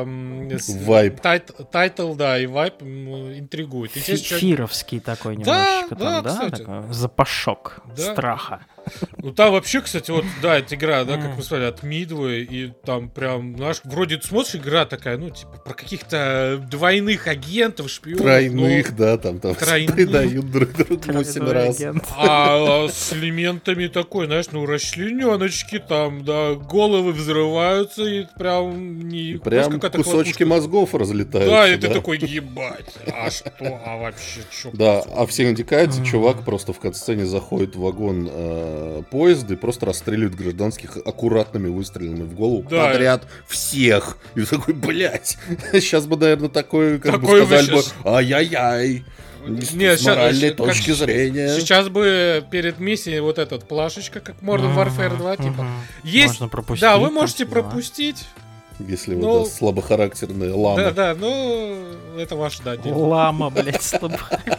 Speaker 3: вайп.
Speaker 1: Тайтл, да, и вайп интригует.
Speaker 2: Фировский такой немножечко там, да? Запашок страха.
Speaker 1: Ну там вообще, кстати, вот, да, эта игра, да, как мы сказали, от Midway, и там прям, знаешь, вроде смотришь, игра такая, ну, типа, про каких-то двойных агентов, шпионов.
Speaker 3: Тройных, ну, да, там, там предают друг другу восемь раз.
Speaker 1: А, а с элементами такой, знаешь, ну, расчлененочки там, да, головы взрываются, и прям не...
Speaker 3: Прям кусочки мозгов разлетаются.
Speaker 1: Да, и ты такой, ебать, а что, а вообще, что?
Speaker 3: Да, а в Синдикате чувак просто в катсцене заходит в вагон поезд и просто расстреливают гражданских аккуратными выстрелами в голову да. подряд всех. И такой, блядь, сейчас бы, наверное, такое, как такой бы сказали бы, ай-яй-яй.
Speaker 1: Нет,
Speaker 3: с моральной сейчас, точки зрения.
Speaker 1: Сейчас бы перед миссией вот этот плашечка, как Modern Warfare два, типа.
Speaker 2: Mm-hmm.
Speaker 1: Есть.
Speaker 2: Можно пропустить.
Speaker 1: Да, вы можете пропустить.
Speaker 3: Если но... вот да, слабохарактерные ламы.
Speaker 1: Да, да, ну это ваш, да, дело.
Speaker 2: Лама, блядь, слабохарактерная.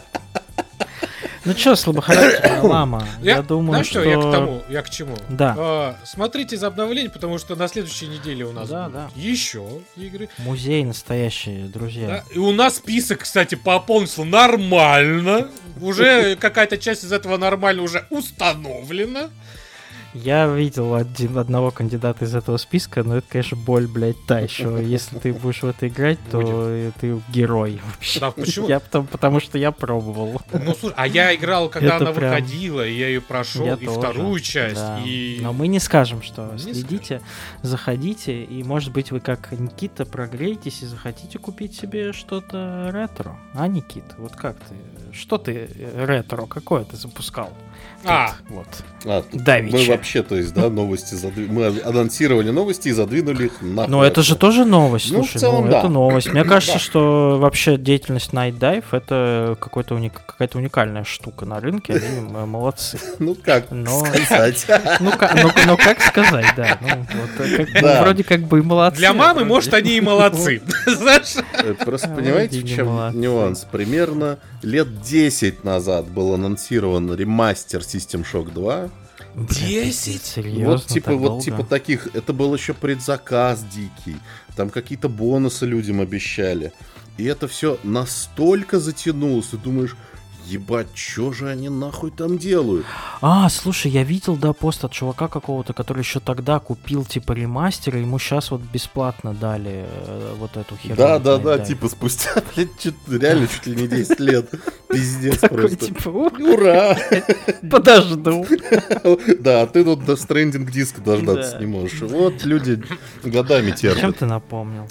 Speaker 2: Ну чё, слабохарактерная лама? Я, я думаю,
Speaker 1: знаешь,
Speaker 2: что...
Speaker 1: я к тому, я к чему.
Speaker 2: Да.
Speaker 1: А, смотрите за обновление, потому что на следующей неделе у нас
Speaker 2: да,
Speaker 1: будут
Speaker 2: да.
Speaker 1: еще игры.
Speaker 2: Музей настоящие, друзья.
Speaker 1: Да, и у нас список, кстати, пополнился нормально. Уже какая-то часть из этого нормально уже установлена.
Speaker 2: Я видел один, одного кандидата из этого списка, но это, конечно, боль, блядь, та еще. Если ты будешь в это играть, то Будет. ты герой вообще.
Speaker 1: Да, почему?
Speaker 2: Я, потому, потому что я пробовал.
Speaker 1: Ну, слушай, а я играл, когда это она прям... выходила, и я ее прошел,
Speaker 2: я
Speaker 1: и
Speaker 2: тоже,
Speaker 1: вторую часть.
Speaker 2: Да.
Speaker 1: И...
Speaker 2: Но мы не скажем, что
Speaker 1: не
Speaker 2: следите,
Speaker 1: скажем.
Speaker 2: заходите, и, может быть, вы, как Никита, прогреетесь и захотите купить себе что-то ретро. А, Никит, вот как ты? Что ты ретро? Какое ты запускал?
Speaker 1: А,
Speaker 2: вот.
Speaker 3: А, мы вообще, то есть, да, новости задвинули. Мы анонсировали новости и задвинули их нахуй.
Speaker 2: Ну, это же тоже новость,
Speaker 3: ну,
Speaker 2: слушай,
Speaker 3: в целом,
Speaker 2: ну,
Speaker 3: да.
Speaker 2: это новость. Мне кажется, что вообще деятельность Night Dive это какой-то уник... какая-то уникальная штука на рынке, они молодцы.
Speaker 3: Ну, как сказать?
Speaker 2: Ну, как сказать, да. Ну, вроде как бы и молодцы.
Speaker 1: Для мамы, может, они и молодцы. Знаешь?
Speaker 3: Просто понимаете, в чем нюанс? Примерно лет десять назад был анонсирован ремастер System Shock два.
Speaker 1: десять?
Speaker 2: Серьезно?
Speaker 3: Вот типа,
Speaker 2: так
Speaker 3: вот
Speaker 2: долго?
Speaker 3: типа таких, это был еще предзаказ дикий. Там какие-то бонусы людям обещали. И это все настолько затянулось, ты думаешь, ебать, чё же они нахуй там делают?
Speaker 2: А, слушай, я видел, да, пост от чувака какого-то, который еще тогда купил, типа, ремастер, и ему сейчас вот бесплатно дали э, вот эту херню.
Speaker 3: Да, да, да, типа спустя, блядь, чуть, реально чуть ли не десять лет. Пиздец
Speaker 2: Такой,
Speaker 3: просто.
Speaker 2: типа, «О,
Speaker 3: Ура!
Speaker 2: подожду».
Speaker 3: Да, а ты тут Death Stranding диск дождаться
Speaker 2: Да.
Speaker 3: не можешь. Вот люди годами
Speaker 2: Чем
Speaker 3: терпят.
Speaker 2: ты напомнил?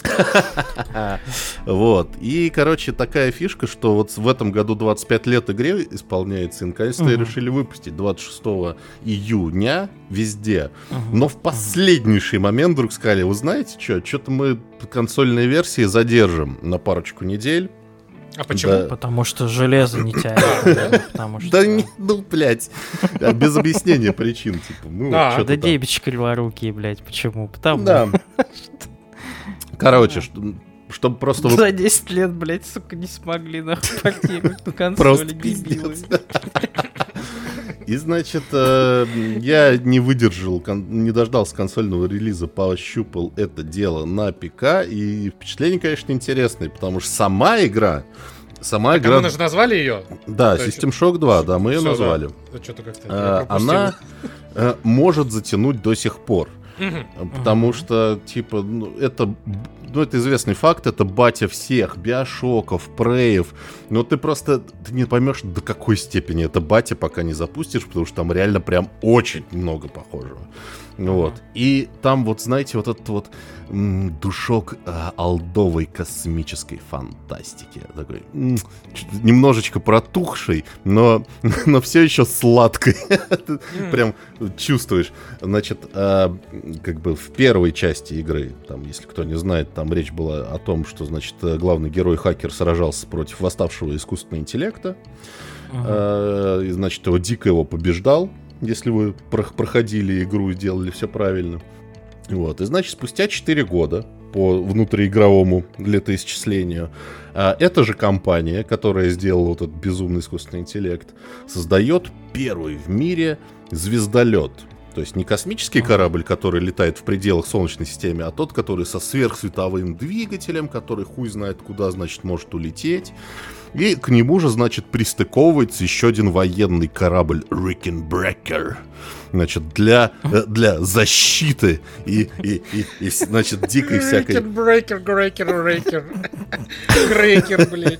Speaker 3: Вот. И, короче, такая фишка, что вот в этом году двадцать пять лет игре исполняется, и наконец-то
Speaker 2: Мгм.
Speaker 3: решили выпустить двадцать шестого июня везде.
Speaker 2: Мгм.
Speaker 3: Но в последнейший момент вдруг сказали, вы знаете что, что-то мы консольные версии задержим на парочку недель.
Speaker 1: А почему?
Speaker 3: Да.
Speaker 2: Потому что железо не тянет. Потому что...
Speaker 3: Да не, ну, блядь, без объяснения причин, типа, ну,
Speaker 1: А,
Speaker 3: что-то
Speaker 2: Да
Speaker 3: там.
Speaker 2: дебич криворукий, блядь, почему? Потому
Speaker 3: Да. Короче, чтобы просто... вы-
Speaker 2: за десять лет, блядь, сука, не смогли нахуй портировать на консоли,
Speaker 3: Просто
Speaker 2: дебилы.
Speaker 3: пиздец. И, значит, э, я не выдержал, кон- не дождался консольного релиза, пощупал это дело на ПК, и впечатление, конечно, интересное, потому что сама игра, сама
Speaker 1: А
Speaker 3: игра...
Speaker 1: мы же назвали ее?
Speaker 3: Да,
Speaker 1: то есть-
Speaker 3: System Shock два, да, мы ее
Speaker 1: Всё,
Speaker 3: назвали.
Speaker 1: Да, что-то как-то
Speaker 3: Э,
Speaker 1: я пропустил.
Speaker 3: Она э, может затянуть до сих пор.
Speaker 1: Мгм.
Speaker 3: Потому
Speaker 2: Мгм.
Speaker 3: что, типа, ну, это, ну, это известный факт, это батя всех, Биошоков, Преев. Но ты просто ты не поймешь, до какой степени это батя, пока не запустишь, потому что там реально прям очень много похожего. Вот. И там вот, знаете, вот этот вот м, душок а, олдовой космической фантастики. Такой м, чуть- немножечко протухший, но, но все еще сладкой. Ты Прям чувствуешь. Значит, а, как бы в первой части игры, там, если кто не знает, там речь была о том, что, значит, главный герой-хакер сражался против восставшего искусственного интеллекта.
Speaker 2: Мгм.
Speaker 3: А, и, значит, его дико его побеждал, если вы про- проходили игру и делали все правильно. Вот. И, значит, спустя четыре года по внутриигровому летоисчислению а, эта же компания, которая сделала вот этот безумный искусственный интеллект, создает первый в мире звездолет. То есть не космический корабль, который летает в пределах Солнечной системы, а тот, который со сверхсветовым двигателем, который хуй знает куда, значит, может улететь. И к нему же, значит, пристыковывается еще один военный корабль Rickenbacker. Значит, для, э, для защиты и, и, и, и, значит, дикой всякой...
Speaker 1: Брейкер, грейкер, рейкер. Грейкер, блядь.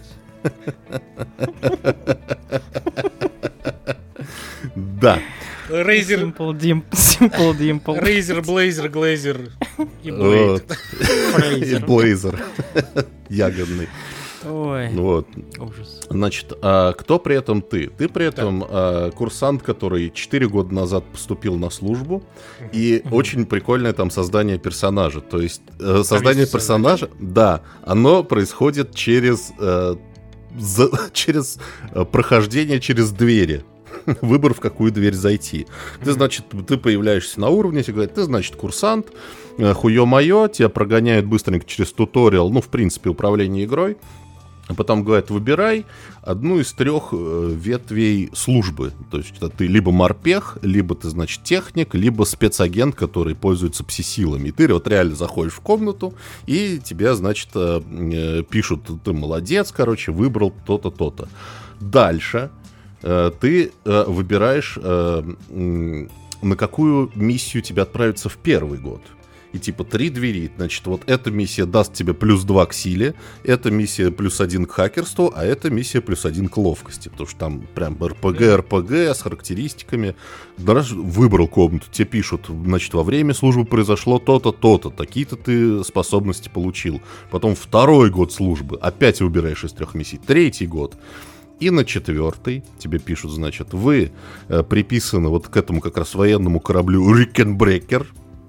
Speaker 3: Да.
Speaker 1: Рейзер,
Speaker 2: Simple Dim- Simple Dimple.
Speaker 1: Рейзер, Блейзер, Глейзер и
Speaker 3: Вот.
Speaker 1: Блейд.
Speaker 3: И
Speaker 2: Фрейзер.
Speaker 3: Блейзер. Ягодный.
Speaker 2: Ой,
Speaker 3: Вот.
Speaker 2: ужас.
Speaker 3: Значит, а кто при этом ты? Ты при этом а, курсант, который четыре года назад поступил на службу, и
Speaker 2: Мгм.
Speaker 3: очень прикольное там создание персонажа. То есть э, создание
Speaker 1: есть
Speaker 3: персонажа, да, оно происходит через, э, за- через э, прохождение через двери. Выбор, в какую дверь зайти. Ты, значит, ты появляешься на уровне, тебе говорят, ты, значит, курсант, э, хуё-моё, тебя прогоняют быстренько через туториал, ну, в принципе, управление игрой. А потом говорят, выбирай одну из трех э, ветвей службы. То есть это ты либо морпех, либо ты, значит, техник, либо спецагент, который пользуется пси-силами. И ты вот реально заходишь в комнату, и тебе, значит, э, э, пишут, ты молодец, короче, выбрал то-то, то-то. Дальше э, ты э, выбираешь, э, м, на какую миссию тебя отправиться в первый год. И типа три двери, значит, вот эта миссия даст тебе плюс два к силе, эта миссия плюс один к хакерству, а эта миссия плюс один к ловкости, потому что там прям РПГ-РПГ с характеристиками. Да раз выбрал комнату, тебе пишут, значит, во время службы произошло то-то, то-то, такие-то ты способности получил. Потом второй год службы, опять выбираешь из трех миссий, третий год. И на четвертый тебе пишут, значит, вы э, приписаны вот к этому как раз военному кораблю Rickenbacker,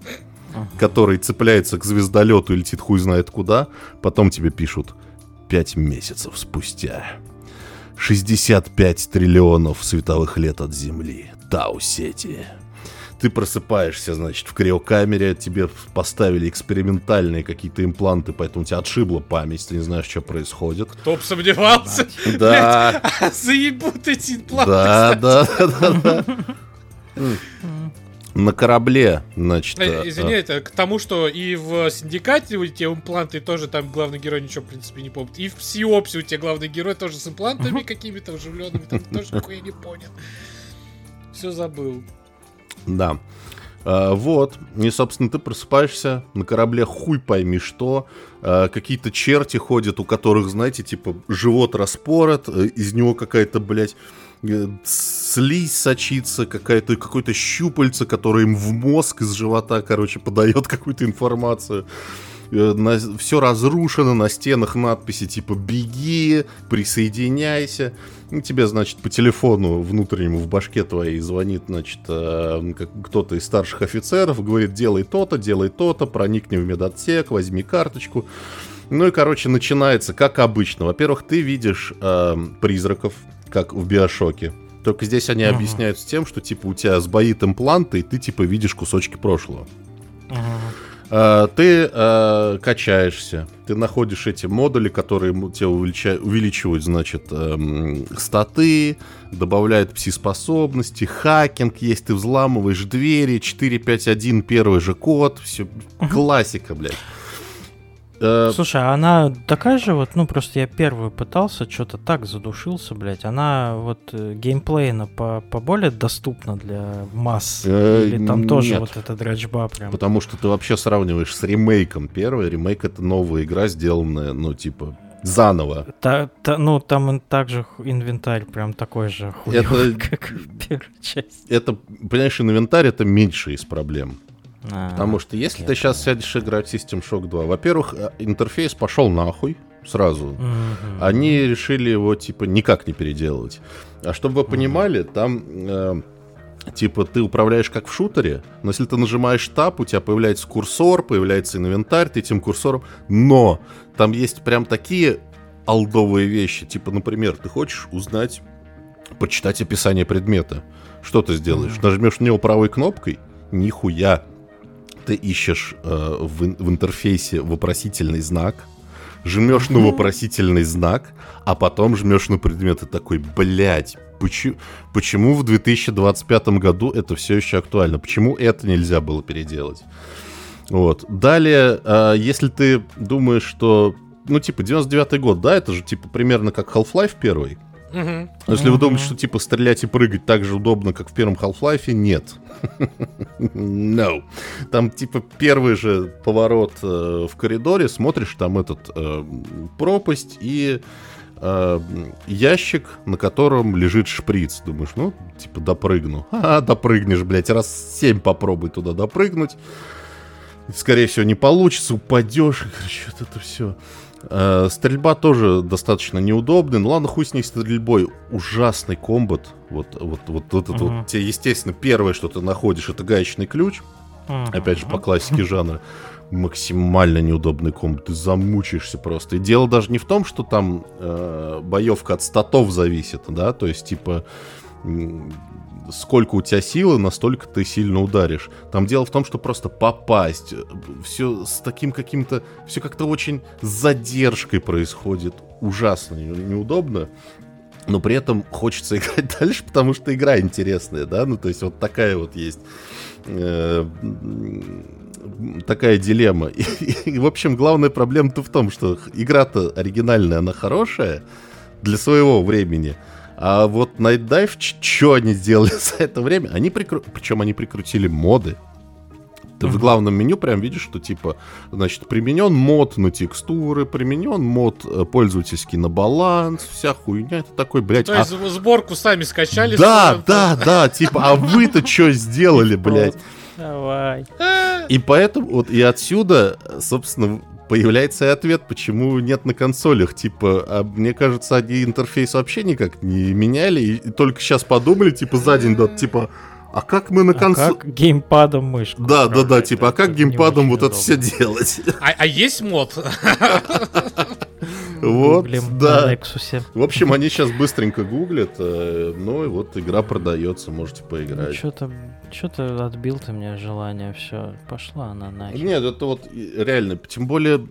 Speaker 3: который цепляется к звездолету и летит хуй знает куда. Потом тебе пишут пять месяцев спустя. шестьдесят пять триллионов световых лет от Земли. Тау-Сети. Ты просыпаешься, значит, в криокамере, тебе поставили экспериментальные какие-то импланты, поэтому тебя отшибла память, ты не знаешь, что происходит.
Speaker 1: Кто бы сомневался.
Speaker 3: Да,
Speaker 1: Блядь, заебут эти импланты,
Speaker 3: да,
Speaker 1: кстати.
Speaker 3: да, да, да. На корабле, значит...
Speaker 1: Э,
Speaker 3: э,
Speaker 1: Извини, это к тому, что и в Синдикате у тебя импланты тоже там главный герой ничего, в принципе, не помнит. И в Псиопсе у тебя главный герой тоже с имплантами какими-то вживленными, там тоже нихуя не понял. Все забыл.
Speaker 3: Да. А, вот, и, собственно, ты просыпаешься на корабле хуй пойми что, а, какие-то черти ходят, у которых, знаете, типа, живот распорот, из него какая-то, блядь, слизь сочится, какая-то, какое-то щупальце, которое им в мозг из живота, короче, подает какую-то информацию. На, все разрушено, на стенах надписи типа «беги», «присоединяйся». И тебе, значит, по телефону внутреннему в башке твоей звонит, значит, э, кто-то из старших офицеров, говорит: делай то-то, делай то-то, проникни в медотсек, возьми карточку. Ну и, короче, начинается, как обычно. Во-первых, ты видишь э, призраков, как в Биошоке. Только здесь они uh-huh. объясняются тем, что, типа, у тебя сбоит импланты, и ты, типа, видишь кусочки прошлого. Uh-huh. Ты э, качаешься, ты находишь эти модули, которые тебе увелича... увеличивают, значит, э, статы, добавляют пси-способности, хакинг есть, ты взламываешь двери, четыре пять один, первый же код, все, классика, блядь.
Speaker 2: Слушай, а она такая же вот, ну просто я первую пытался, что-то так задушился, блядь. Она вот геймплейно по поболее доступна для масс? Или там тоже
Speaker 3: Нет,
Speaker 2: вот эта дрочба прям?
Speaker 3: Потому что ты вообще сравниваешь с ремейком первой. Ремейк — это новая игра, сделанная, ну типа, заново.
Speaker 2: Та, та, ну там также инвентарь прям такой же хуёвый, это, как в первой части.
Speaker 3: Это, понимаешь, инвентарь — это меньше из проблем.
Speaker 2: А,
Speaker 3: Потому что если ты сейчас сядешь играть в System Shock два, во-первых, интерфейс пошел нахуй сразу. Mm-hmm. Они решили его, типа, никак не переделывать. А чтобы вы понимали, mm-hmm. там, э, типа, ты управляешь как в шутере, но если ты нажимаешь Tab, у тебя появляется курсор, появляется инвентарь, ты этим курсором... Но там есть прям такие олдовые вещи. Типа, например, ты хочешь узнать, почитать описание предмета. Что ты сделаешь? Mm-hmm. Нажмешь на него правой кнопкой? Нихуя. Ты ищешь э, в, в интерфейсе вопросительный знак, жмешь на вопросительный знак, а потом жмешь на предмет и такой: блять, почему, почему в две тысячи двадцать пятом году это все еще актуально? Почему это нельзя было переделать? Вот. Далее, э, если ты думаешь, что, ну, типа, девяносто девятый год, да, это же, типа, примерно как Half-Life первый. Uh-huh. Если uh-huh. вы думаете, что, типа, стрелять и прыгать так же удобно, как в первом Half-Life, нет. No. Там, типа, первый же поворот э, в коридоре, смотришь, там этот э, пропасть и э, ящик, на котором лежит шприц. Думаешь, ну, типа, допрыгну. А, допрыгнешь, блядь, раз семь попробуй туда допрыгнуть. Скорее всего, не получится, упадешь, и, короче, вот это все. Uh, стрельба тоже достаточно неудобная. Ну ладно, хуй с ней стрельбой. Ужасный комбат. Вот, вот, вот, вот это uh-huh. вот. Тебе, естественно, первое, что ты находишь, это гаечный ключ. Uh-huh. Опять же, по классике жанра. Максимально неудобный комбат. Ты замучаешься просто. И дело даже не в том, что там э, боевка от статов зависит, да, то есть, типа, сколько у тебя силы, настолько ты сильно ударишь. Там дело в том, что просто попасть, все с таким каким-то, все как-то очень с задержкой происходит. Ужасно неудобно. Но при этом хочется играть дальше, потому что игра интересная, да, ну то есть вот такая вот есть э, такая дилемма. И, и, в общем, главная проблема-то в том, что игра-то оригинальная, она хорошая для своего времени. А вот Night Dive, что они сделали за это время? Они прикру... Причем они прикрутили моды. Ты uh-huh. в главном меню прям видишь, что типа, значит, применен мод на текстуры, применен мод пользовательский на баланс, вся хуйня. Это такой, блядь...
Speaker 1: То есть а... сборку сами скачали?
Speaker 3: Да, да, да, типа, а вы-то что сделали, блядь?
Speaker 2: Давай.
Speaker 3: И поэтому, вот и отсюда, собственно... появляется и ответ, почему нет на консолях. Типа, а мне кажется, они интерфейс вообще никак не меняли, и, и только сейчас подумали, типа, за день, да, типа, а как мы на консоли...
Speaker 2: А как геймпадом мышку?
Speaker 3: Да, да, да, типа, а как геймпадом вот это все делать?
Speaker 1: А, а есть мод?
Speaker 3: Вот, да.
Speaker 2: Nexus.
Speaker 3: В общем, они сейчас быстренько гуглят, ну и вот игра продается, можете поиграть.
Speaker 2: Ну, что-то, что-то отбил ты мне желание, все, пошла она нахер.
Speaker 3: Нет, это вот реально, тем более...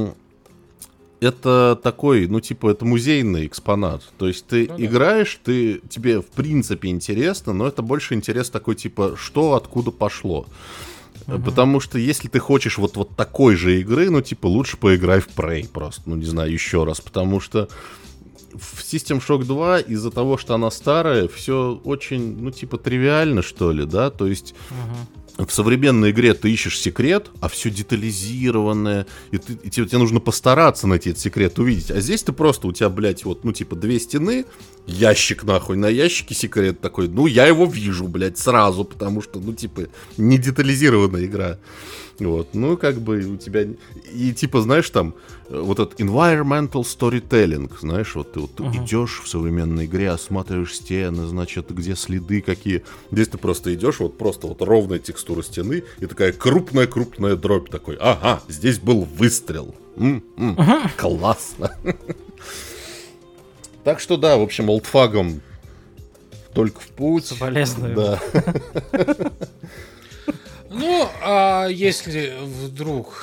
Speaker 3: Это такой, ну, типа, это музейный экспонат. То есть ты ну, играешь, да. ты, тебе, в принципе, интересно, но это больше интерес такой, типа, что, откуда пошло. Uh-huh. Потому что если ты хочешь вот, вот такой же игры, ну, типа, лучше поиграй в Prey просто, ну, не знаю, еще раз. Потому что в System Shock два из-за того, что она старая, все очень, ну, типа, тривиально, что ли, да? То есть... Uh-huh. в современной игре ты ищешь секрет, а все детализированное, и, ты, и тебе, тебе нужно постараться найти этот секрет, увидеть. А здесь ты просто, у тебя, блядь, вот, ну, типа, две стены, ящик, нахуй, на ящике секрет такой, ну, я его вижу, блядь, сразу, потому что, ну, типа, не детализированная игра. Вот, ну, как бы у тебя... И, типа, знаешь, там, вот этот environmental storytelling, знаешь, вот ты вот uh-huh. идешь в современной игре, осматриваешь стены, значит, где следы какие. Здесь ты просто идешь, вот просто вот ровная текстура стены, и такая крупная-крупная дробь такой. Ага, здесь был выстрел. М-м, uh-huh. Классно. Так что да, в общем, олдфагом только в путь.
Speaker 2: Соболезную.
Speaker 3: Да.
Speaker 1: Ну, а если вдруг,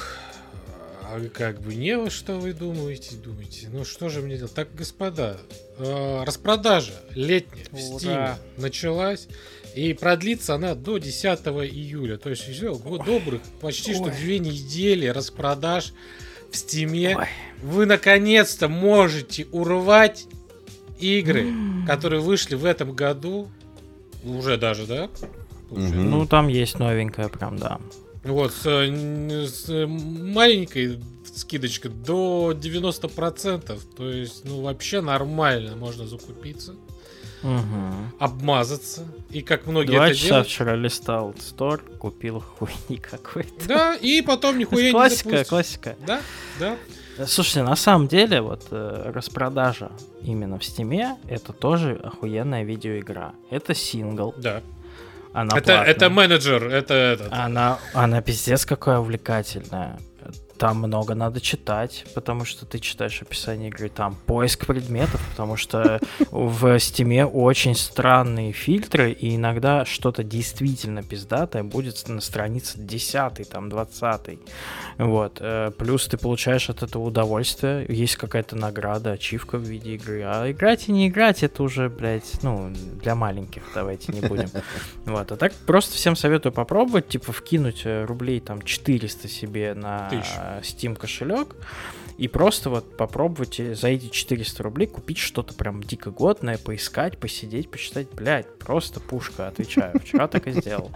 Speaker 1: как бы не, что вы думаете, думаете, ну что же мне делать? Так, господа, распродажа летняя в Steam началась, и продлится она до десятого июля, то есть все, добрых почти Ой. что две недели распродаж в Steam. Вы наконец-то можете урвать игры, mm. которые вышли в этом году, уже даже, да?
Speaker 2: Mm-hmm. Ну, там есть новенькая прям, да.
Speaker 1: Вот, с, с маленькой скидочкой до девяносто процентов. То есть, ну, вообще нормально можно закупиться,
Speaker 2: угу.
Speaker 1: обмазаться. И как многие
Speaker 2: Два
Speaker 1: это
Speaker 2: часа
Speaker 1: делают.
Speaker 2: Вчера листал стор, купил хуйни какой-то.
Speaker 1: Да, и потом нихуя
Speaker 2: классика,
Speaker 1: не запустишь.
Speaker 2: Классика,
Speaker 1: Да, да.
Speaker 2: Слушайте, на самом деле, вот э, распродажа именно в Стиме, это тоже охуенная видеоигра. Это сингл.
Speaker 1: Да.
Speaker 2: Она
Speaker 1: это, это менеджер, это этот.
Speaker 2: Она, она пиздец какая увлекательная. Там много надо читать, потому что ты читаешь описание игры. Там поиск предметов, потому что в Стиме очень странные фильтры, и иногда что-то действительно пиздатое будет на странице десятой, там, двадцатой. Вот. Плюс ты получаешь от этого удовольствие. Есть какая-то награда, ачивка в виде игры. А играть и не играть, это уже, блядь, ну, для маленьких, давайте не будем. Вот. А так просто всем советую попробовать, типа, вкинуть рублей там четыреста себе на Steam кошелек и просто вот попробуйте за эти четыреста рублей купить что-то прям дико годное, поискать, посидеть, почитать. Блядь, просто пушка, отвечаю. Вчера так и сделал.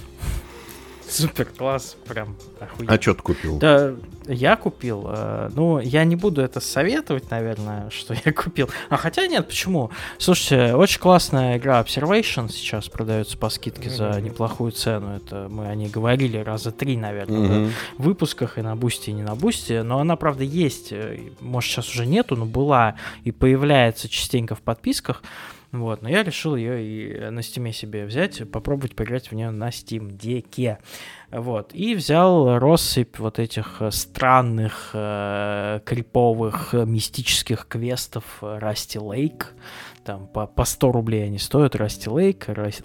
Speaker 2: Супер, класс, прям охуенно.
Speaker 3: А что ты купил?
Speaker 2: Да, я купил, э, ну, я не буду это советовать, наверное, что я купил. А хотя нет, почему? Слушайте, очень классная игра Observation сейчас продается по скидке mm-hmm. за неплохую цену. Это мы о ней говорили раза три, наверное, mm-hmm. в выпусках и на Бусти, и не на Бусти. Но она, правда, есть, может, сейчас уже нету, но была и появляется частенько в подписках. Вот, но я решил ее и на Стиме себе взять, попробовать поиграть в нее на Steam Deck'е. Вот, и взял россыпь вот этих странных, э, криповых, мистических квестов Rusty Lake. Там по, по сто рублей они стоят. Rusty Lake,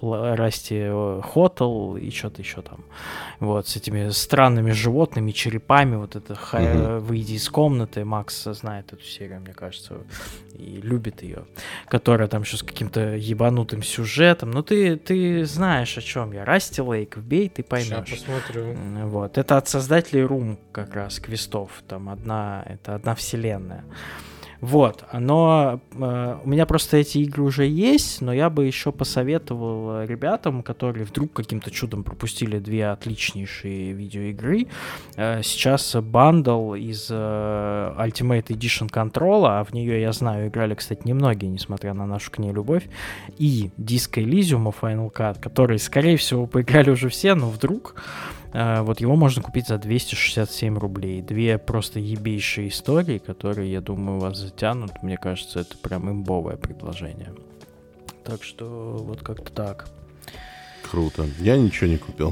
Speaker 2: Rusty Hotel и что-то еще там. Вот, с этими странными животными, черепами. Вот это mm-hmm. «Выйди из комнаты». Макс знает эту серию, мне кажется, и любит ее. Которая там еще с каким-то ебанутым сюжетом. Ну, ты, ты знаешь, о чем я. Rusty Lake, вбей, ты поймешь.
Speaker 1: Сейчас посмотрю.
Speaker 2: Вот, это от создателей Room как раз, квестов. Там одна, это одна вселенная. Вот, но э, у меня просто эти игры уже есть, но я бы еще посоветовал ребятам, которые вдруг каким-то чудом пропустили две отличнейшие видеоигры. Э, сейчас бандл из э, Ultimate Edition Control, а в нее, я знаю, играли, кстати, немногие, несмотря на нашу к ней любовь, и Disco Elysium Final Cut, который, скорее всего, поиграли уже все, но вдруг... Вот его можно купить за двести шестьдесят семь рублей. Две просто ебейшие истории, которые, я думаю, вас затянут. Мне кажется, это прям имбовое предложение. Так что вот как-то так.
Speaker 3: Круто. Я ничего не купил.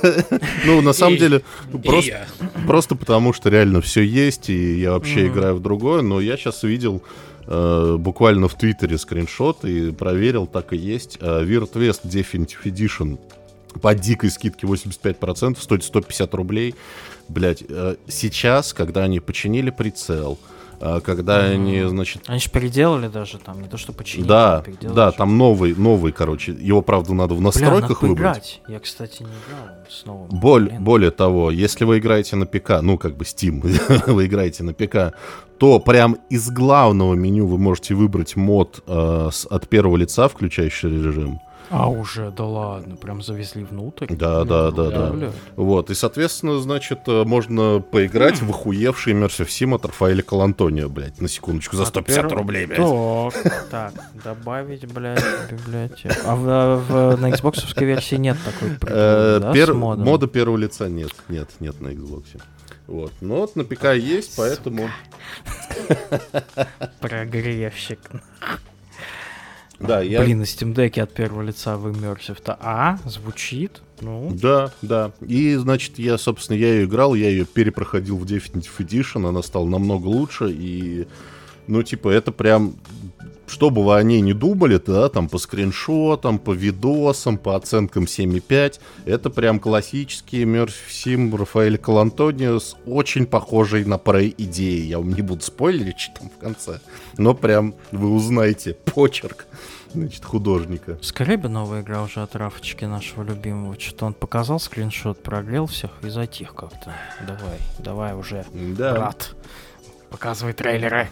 Speaker 3: Ну, на самом деле, просто потому, что реально все есть, и я вообще играю в другое. Но я сейчас видел буквально в Твиттере скриншот и проверил, так и есть. Weird West Definitive Edition по дикой скидке восемьдесят пять процентов, стоит сто пятьдесят рублей. Блять, сейчас, когда они починили прицел, когда mm. они, значит...
Speaker 2: Они же переделали даже там, не то что починили.
Speaker 3: Да, да, там новый, новый, короче. Его, правда, надо в настройках Бля, надо выбрать.
Speaker 2: Я, кстати, не играл с новым.
Speaker 3: Боль, более того, если вы играете на ПК, ну, как бы Steam, вы играете на ПК, то прям из главного меню вы можете выбрать мод э, с, от первого лица, включающий режим.
Speaker 2: А уже, да ладно, прям завезли внутрь.
Speaker 3: Да,
Speaker 2: Ну,
Speaker 3: да, да, да.
Speaker 2: блядь.
Speaker 3: Вот, и, соответственно, значит, э, можно поиграть в охуевший Immersive Sim от Рафаэля Колантонио, блядь, на секундочку, за
Speaker 2: А
Speaker 3: сто пятьдесят
Speaker 2: теперь-
Speaker 3: рублей, блядь.
Speaker 2: Так, так, добавить, блядь, в библиотеку. А в, в- на Xbox-овской версии нет такой
Speaker 3: Э,
Speaker 2: прикола, да,
Speaker 3: пер-
Speaker 2: с модом?
Speaker 3: Мода первого лица нет, нет, нет на Xbox. Вот, но вот на ПК есть, поэтому...
Speaker 2: Прогревщик.
Speaker 3: Да, я...
Speaker 2: Блин, на Steam Deck от первого лица в Immersive-то. А, звучит. Ну,
Speaker 3: Да, да. И, значит, я, собственно, я ее играл, я ее перепроходил в Definitive Edition, она стала намного лучше, и, ну, типа, это прям, что бы вы о ней не думали, да, там, по скриншотам, по видосам, по оценкам семь и пять, это прям классический Immersive Sim Рафаэля Колантонио с очень похожей на Prey идеей. Я вам не буду спойлерить, что там в конце, но прям вы узнаете почерк, значит, художника.
Speaker 2: скорее бы новая игра уже от Рафочки нашего любимого. Что-то он показал скриншот, прогрел всех и затих как-то. Давай, давай уже,
Speaker 3: Да.
Speaker 2: брат. Показывай трейлеры.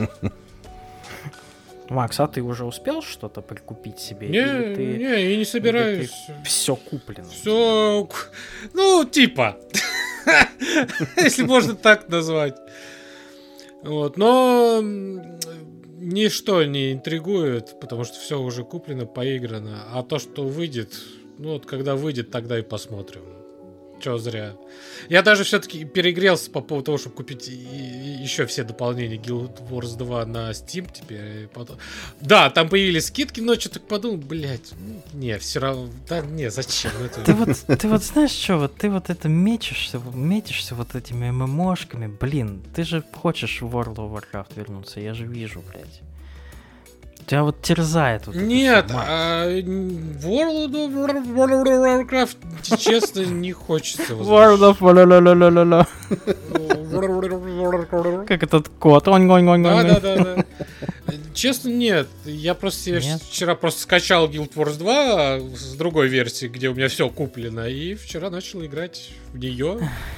Speaker 2: Макс, а ты уже успел что-то прикупить себе?
Speaker 1: Не,
Speaker 2: Или ты...
Speaker 1: не, я не собираюсь.
Speaker 2: Все куплено.
Speaker 1: Все, ну, типа, если можно так назвать. Вот, но м, ничто не интригует, потому что все уже куплено, поиграно. А то, что выйдет, ну вот когда выйдет, тогда и посмотрим. Чё зря. Я даже все-таки перегрелся по поводу того, чтобы купить и- и- еще все дополнения Guild Wars два на Steam теперь. и потом- Да, там появились скидки, но что-то подумал, блядь, ну, не, все равно, да не, зачем это?
Speaker 2: Ты вот, ты вот знаешь что, вот ты вот это мечешься, вот метишься вот этими ММОшками, блин, ты же хочешь в World of Warcraft вернуться, я же вижу, блядь. Тебя вот терзает вот это
Speaker 1: Нет,
Speaker 2: всё, Макс.
Speaker 1: а World of World of Warcraft, честно, не хочется.
Speaker 2: World of ла-ла-ла-ла-ла-ла.
Speaker 1: возвращаться.
Speaker 2: Как этот кот. Онь-онь-онь-онь.
Speaker 1: Да, да, да, да. Честно, нет. Я просто себе
Speaker 2: Нет?
Speaker 1: вчера просто скачал Guild Wars два с другой версии, где у меня все куплено, и вчера начал играть в нее.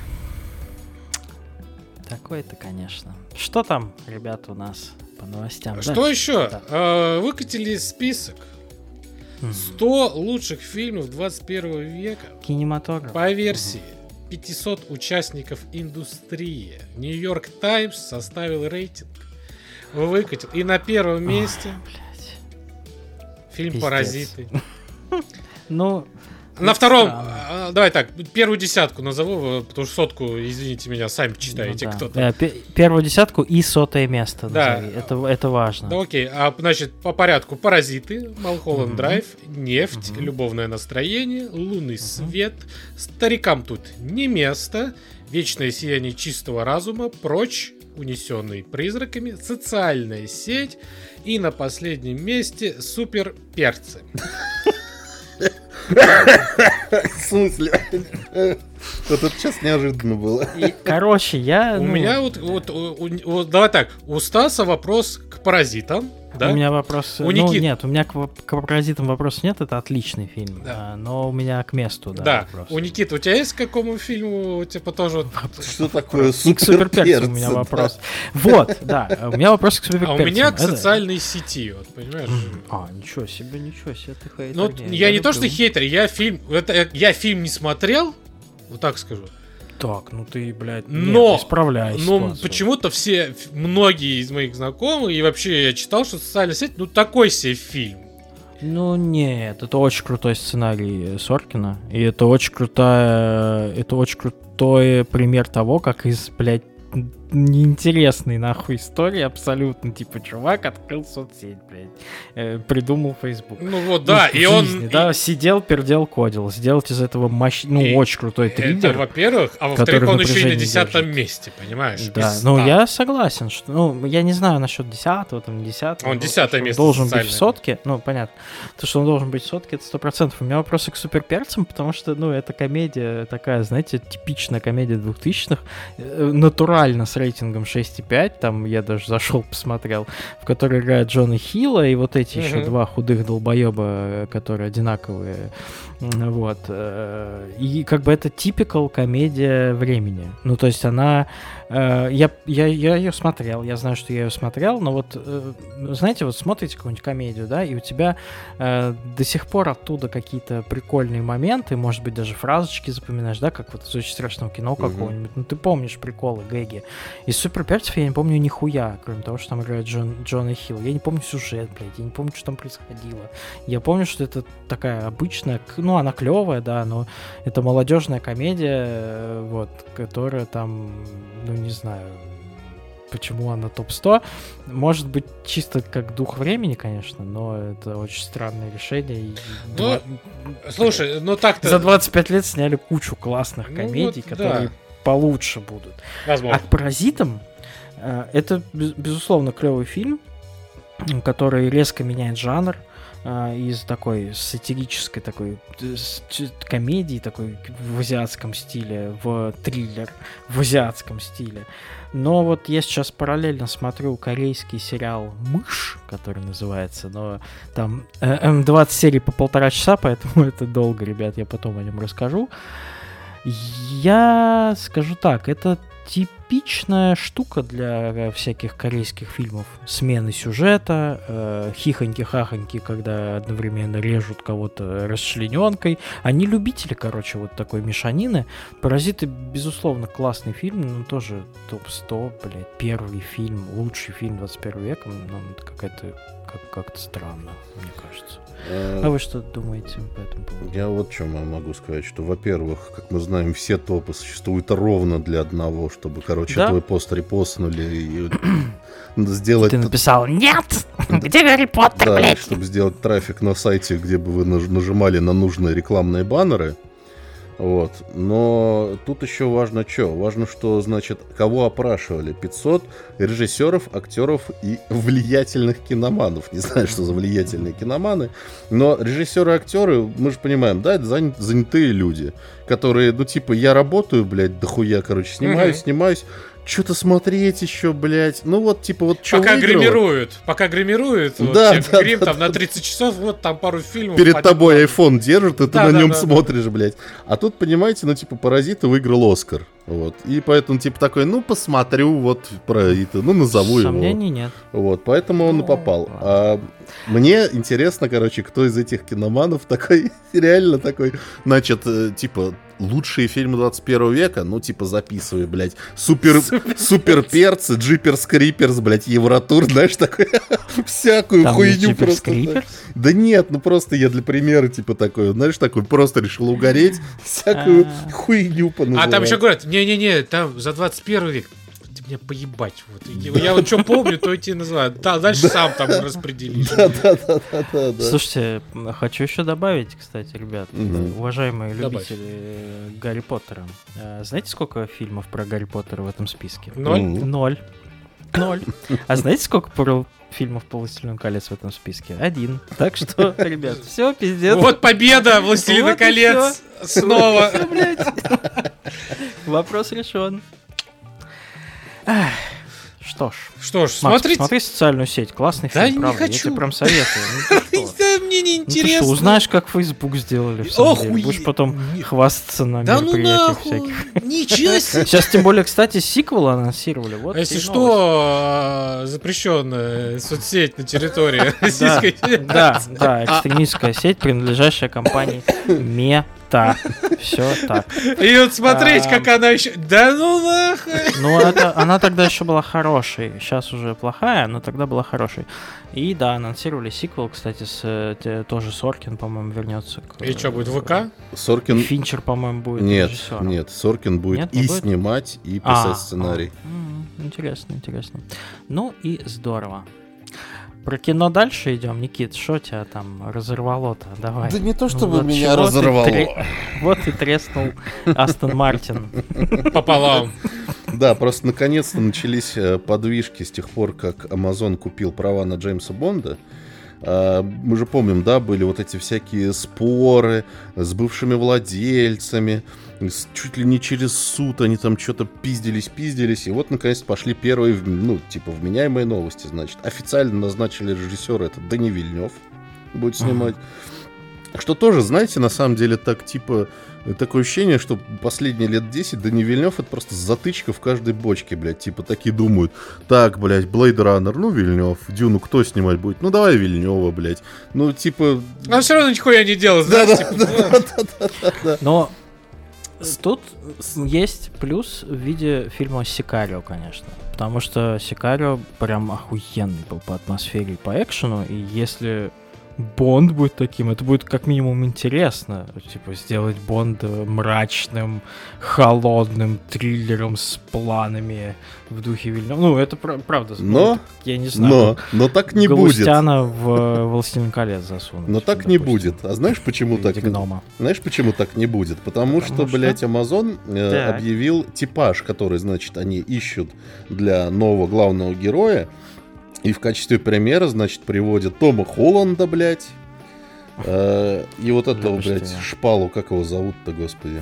Speaker 2: Такой-то, конечно. Что там, ребята, у нас по новостям?
Speaker 1: Что
Speaker 2: Да.
Speaker 1: еще?
Speaker 2: Да.
Speaker 1: А, Выкатили список
Speaker 2: М.
Speaker 1: сто лучших фильмов двадцать первого века
Speaker 2: Кинематограф.
Speaker 1: по версии пятисот участников индустрии. Нью-Йорк Таймс составил рейтинг, выкатил. И на первом месте
Speaker 2: Блядь.
Speaker 1: фильм
Speaker 2: Пиздец.
Speaker 1: «Паразиты».
Speaker 2: Ну,
Speaker 1: На втором,
Speaker 2: странно.
Speaker 1: а, давай так, первую десятку назову, потому что сотку, извините меня, сами читаете,
Speaker 2: ну да.
Speaker 1: кто там.
Speaker 2: Э, пе- первую десятку и сотое место
Speaker 1: Да.
Speaker 2: назови. Это, это важно.
Speaker 1: Да окей, а значит, по порядку: «Паразиты», «Малхолланд
Speaker 2: Мгм.
Speaker 1: Драйв», «Нефть»,
Speaker 2: Мгм.
Speaker 1: «Любовное настроение», «Лунный свет», «Старикам тут не место», «Вечное сияние чистого разума», «Прочь», «Унесенный призраками», «Социальная сеть» и на последнем месте «Супер перцы».
Speaker 3: В смысле? Вот это сейчас неожиданно было.
Speaker 2: И, короче, я...
Speaker 1: У
Speaker 2: ну,
Speaker 1: меня вот, вот, у- у- у- давай так, у Стаса вопрос к «Паразитам», да?
Speaker 2: У меня вопрос...
Speaker 1: У
Speaker 2: ну,
Speaker 1: Никиты-
Speaker 2: нет, у меня к, воп- к «Паразитам» вопрос нет, это отличный фильм.
Speaker 1: Да.
Speaker 2: А, но у меня к месту, да,
Speaker 1: Да,
Speaker 2: вопрос.
Speaker 1: у Никиты, у тебя есть к какому фильму, типа, тоже... вот-
Speaker 3: Что такое
Speaker 2: И к суперперцу у меня
Speaker 3: суперперцы,
Speaker 2: вопрос. Вот, да, у меня вопрос к
Speaker 1: А
Speaker 2: суперперцам.
Speaker 1: у меня к
Speaker 2: Это-
Speaker 1: социальной сети, вот, понимаешь?
Speaker 2: А, ничего себе, ничего себе, ты хейтер.
Speaker 1: Ну,
Speaker 2: Не,
Speaker 1: я не то, что
Speaker 2: люблю.
Speaker 1: хейтер, я фильм, это, я фильм не смотрел, вот так скажу.
Speaker 2: Так, ну ты, блядь,
Speaker 1: Но-
Speaker 2: нет, исправляй
Speaker 1: Но
Speaker 2: ситуацию.
Speaker 1: почему-то все, ф- многие из моих знакомых, и вообще я читал, что социальная сеть, ну, такой себе фильм.
Speaker 2: Ну нет, это очень крутой сценарий Соркина. И это очень крутая. Это очень крутой пример того, как из, блядь, неинтересной нахуй истории абсолютно. Типа, чувак открыл соцсеть, блядь. э, придумал Facebook.
Speaker 1: Ну вот, да,
Speaker 2: Ну,
Speaker 1: и
Speaker 2: в
Speaker 1: он...
Speaker 2: жизни,
Speaker 1: и-
Speaker 2: да, сидел, пердел, кодил. Сделать из этого мощь... ну,
Speaker 1: И
Speaker 2: очень крутой
Speaker 1: Это,
Speaker 2: триллер.
Speaker 1: во-первых, а
Speaker 2: который
Speaker 1: во-вторых,
Speaker 2: в
Speaker 1: он еще и на
Speaker 2: напряжении
Speaker 1: десятом
Speaker 2: держит.
Speaker 1: месте, понимаешь?
Speaker 2: Да,
Speaker 1: из
Speaker 2: ну
Speaker 1: ста.
Speaker 2: я согласен, что, ну, я не знаю насчет десятого, там, десятого.
Speaker 1: Он
Speaker 2: но
Speaker 1: десятое
Speaker 2: то, что
Speaker 1: место
Speaker 2: должен быть в
Speaker 1: социальное.
Speaker 2: сотке, ну, понятно. То, что он должен быть в сотке, это сто процентов. У меня вопросы к суперперцам, потому что, ну, это комедия такая, знаете, типичная комедия двухтысячных, э, натурально с рейтингом шесть и пять, там я даже зашел, посмотрел, в которой играет Джона Хилла и вот эти mm-hmm. еще два худых долбоеба, которые одинаковые. Вот. И как бы это типикал комедия времени. Ну, то есть она... Я, я, я ее смотрел, я знаю, что я ее смотрел, но вот, знаете, вот смотрите какую-нибудь комедию, да, и у тебя э, до сих пор оттуда какие-то прикольные моменты, может быть, даже фразочки запоминаешь, да, как вот из «Очень страшного кино» mm-hmm. какого-нибудь. Ну, ты помнишь приколы, гэги. Из «Супер перцев» я не помню нихуя, кроме того, что там играет Джон, Джона Хилл. Я не помню сюжет, блядь, я не помню, что там происходило. Я помню, что это такая обычная, ну, она клевая, да, но это молодежная комедия, вот, которая там, ну, не знаю, почему она топ сто. Может быть, чисто как дух времени, конечно, но это очень странное решение.
Speaker 1: Ну, два... слушай, ну так-то...
Speaker 2: За двадцать пять лет сняли кучу классных ну, комедий, вот, которые да. получше будут.
Speaker 1: Возможно.
Speaker 2: А к «Паразитам» э, это, безусловно, клевый фильм, который резко меняет жанр э, из такой сатирической такой комедии, такой в азиатском стиле, в триллер в азиатском стиле. Но вот я сейчас параллельно смотрю корейский сериал «Мышь», который называется, но там э, двадцать серий по полтора часа, поэтому это долго, ребят, я потом о нем расскажу. Я скажу так, это типичная штука для всяких корейских фильмов. Смены сюжета, э, хихоньки-хахоньки, когда одновременно режут кого-то расчлененкой. Они любители, короче, вот такой мешанины. «Паразиты», безусловно, классный фильм, но тоже топ сто, блядь, первый фильм, лучший фильм двадцать первого века. Ну, это какая-то как- как-то странно, мне кажется. А вы что думаете по этому поводу?
Speaker 3: Я вот что могу сказать, что, во-первых, как мы знаем, все топы существуют ровно для одного, чтобы, короче, да? твой пост репостнули и сделать...
Speaker 2: Ты написал «Нет! Где Гарри Поттер,
Speaker 3: да,
Speaker 2: блядь?»
Speaker 3: чтобы сделать трафик на сайте, где бы вы нажимали на нужные рекламные баннеры. Вот. Но тут еще важно что? Важно, что, значит, кого опрашивали? пятьсот режиссеров, актеров и влиятельных киноманов. Не знаю, что за влиятельные киноманы. Но режиссеры и актеры, мы же понимаем, да, это занят, занятые люди, которые, ну, типа, я работаю, блядь, дохуя, короче, снимаюсь, mm-hmm. снимаюсь. Что-то смотреть еще, блядь. Ну вот, типа, вот что
Speaker 1: Пока
Speaker 3: выиграло?
Speaker 1: гримируют. Пока гримируют.
Speaker 3: Да,
Speaker 1: вот,
Speaker 3: да,
Speaker 1: грим
Speaker 3: да,
Speaker 1: там
Speaker 3: да,
Speaker 1: на тридцать часов, вот там пару фильмов.
Speaker 3: Перед тобой айфон держит, и ты
Speaker 1: да,
Speaker 3: на
Speaker 1: да,
Speaker 3: нем
Speaker 1: да,
Speaker 3: смотришь,
Speaker 1: да.
Speaker 3: блядь. А тут, понимаете, ну, типа, «Паразиты» выиграл Оскар. Вот. И поэтому, типа, такой, ну, посмотрю, вот, «Паразиты», ну, назову его.
Speaker 2: Сомнений нет.
Speaker 3: Вот, поэтому он и попал. А мне интересно, короче, кто из этих киноманов такой, реально такой, значит, типа, лучшие фильмы двадцать первого века, ну, типа, записывай, блядь, супер, супер перцы, джиперс криперс, блядь, Евротур, знаешь, такой, всякую
Speaker 2: там
Speaker 3: хуйню просто.
Speaker 2: Криперс?
Speaker 3: Да нет, ну, просто я для примера, типа, такой, знаешь, такой, просто решил угореть, всякую хуйню поназывать.
Speaker 1: А там еще говорят, не-не-не, там за двадцать первый век. Мне поебать. Вот. Я вот что помню, то и тебе называю. Да, дальше сам там распределишь.
Speaker 3: Да, да, да, да, да, да.
Speaker 2: Слушайте, хочу еще добавить, кстати, ребят,
Speaker 3: Угу.
Speaker 2: уважаемые
Speaker 1: Добавь.
Speaker 2: любители Гарри Поттера. Знаете, сколько фильмов про Гарри Поттера в этом списке?
Speaker 1: Ноль?
Speaker 3: Мгм.
Speaker 2: Ноль. Ноль. А знаете, сколько про фильмов по «Властелину колец» в этом списке? Один. Так что, ребят, все, пиздец.
Speaker 1: Вот победа «Властелина
Speaker 2: Вот и
Speaker 1: колец» снова.
Speaker 2: Всё, блядь. Вопрос решен. Ах, Что ж,
Speaker 1: Что ж,
Speaker 2: Макс,
Speaker 1: смотрите.
Speaker 2: посмотри «Социальную сеть». Классный
Speaker 1: Да
Speaker 2: фильм,
Speaker 1: не
Speaker 2: правда.
Speaker 1: хочу.
Speaker 2: Я тебе прям советую. Ну ты что?
Speaker 1: Да мне не
Speaker 2: Ну ты что,
Speaker 1: интересно.
Speaker 2: узнаешь, как Facebook сделали, в самом деле.
Speaker 1: Охуеть.
Speaker 2: Будешь потом хвастаться на
Speaker 1: Да ну
Speaker 2: мероприятиях
Speaker 1: нахуй.
Speaker 2: всяких.
Speaker 1: Ничего себе.
Speaker 2: Сейчас, тем более, кстати, сиквел анонсировали. Вот
Speaker 1: А если
Speaker 2: тебе новость.
Speaker 1: что, запрещенная соцсеть на территории Российской
Speaker 2: Да,
Speaker 1: Федерации.
Speaker 2: да, экстремистская сеть, принадлежащая компании Мета. Все так.
Speaker 1: И вот смотреть,
Speaker 2: А.
Speaker 1: как она еще... Да ну нахуй.
Speaker 2: Ну, это, она тогда еще была хорошей. Сейчас уже плохая, но тогда была хорошей. И да, анонсировали сиквел, кстати, с э, те- тоже Соркин, по-моему, вернется. К,
Speaker 1: И что, будет ВК?
Speaker 3: Соркин...
Speaker 2: Финчер, по-моему, будет
Speaker 3: Нет,
Speaker 2: режиссером.
Speaker 3: нет, Соркин будет
Speaker 2: Нет, не
Speaker 3: и
Speaker 2: будет?
Speaker 3: снимать, и писать
Speaker 2: А,
Speaker 3: сценарий.
Speaker 2: а, м, Интересно, интересно. Ну и здорово. Про кино дальше идем. Никит, что тебя там разорвало-то? Давай.
Speaker 3: Да не то,
Speaker 2: Ну
Speaker 3: чтобы
Speaker 2: вот
Speaker 3: меня
Speaker 2: чего ты
Speaker 3: разорвало.
Speaker 2: тре- Вот и треснул Астон Мартин.
Speaker 1: Пополам.
Speaker 3: Да, просто наконец-то начались э, подвижки с тех пор, как Amazon купил права на Джеймса Бонда. А, мы же помним, да, были вот эти всякие споры с бывшими владельцами, с- чуть ли не через суд они там что-то пиздились-пиздились, и вот, наконец, пошли первые, в- ну, типа, вменяемые новости, значит. Официально назначили режиссера, это Дани Вильнев будет снимать. Что тоже, знаете, на самом деле так, типа, такое ощущение, что последние лет десять Дани Вильнев это просто затычка в каждой бочке, блядь. Типа, такие думают, так, блядь, Blade Runner, ну, Вильнев, Дюну кто снимать будет? Ну, давай Вильнева, блядь. Ну, типа...
Speaker 1: А все равно нихуя не делал, знаешь, типа, ну,
Speaker 2: Но тут есть плюс в виде фильма «Сикарио», конечно. Потому что «Сикарио» прям охуенный был по атмосфере и по экшену. И если Бонд будет таким, это будет как минимум интересно. Типа сделать Бонда мрачным, холодным триллером с планами в духе Вильнёва. Ну, это пра- правда.
Speaker 3: Но,
Speaker 2: ну, это, я не знаю.
Speaker 3: но, но так не будет.
Speaker 2: Галустяна в «Властелин колец» засунуть.
Speaker 3: Но так не
Speaker 2: допустим,
Speaker 3: будет. А знаешь, почему
Speaker 2: в виде
Speaker 3: так не
Speaker 2: гнома.
Speaker 3: Знаешь, почему так не будет? Потому,
Speaker 2: Потому
Speaker 3: что,
Speaker 2: что?
Speaker 3: блядь, Amazon э,
Speaker 2: Так.
Speaker 3: объявил типаж, который, значит, они ищут для нового главного героя. И в качестве примера, значит, приводят Тома Холланда, блядь. э, и вот этого,
Speaker 2: Любишь
Speaker 3: блядь,
Speaker 2: ты его.
Speaker 3: шпалу, как его зовут-то, господи?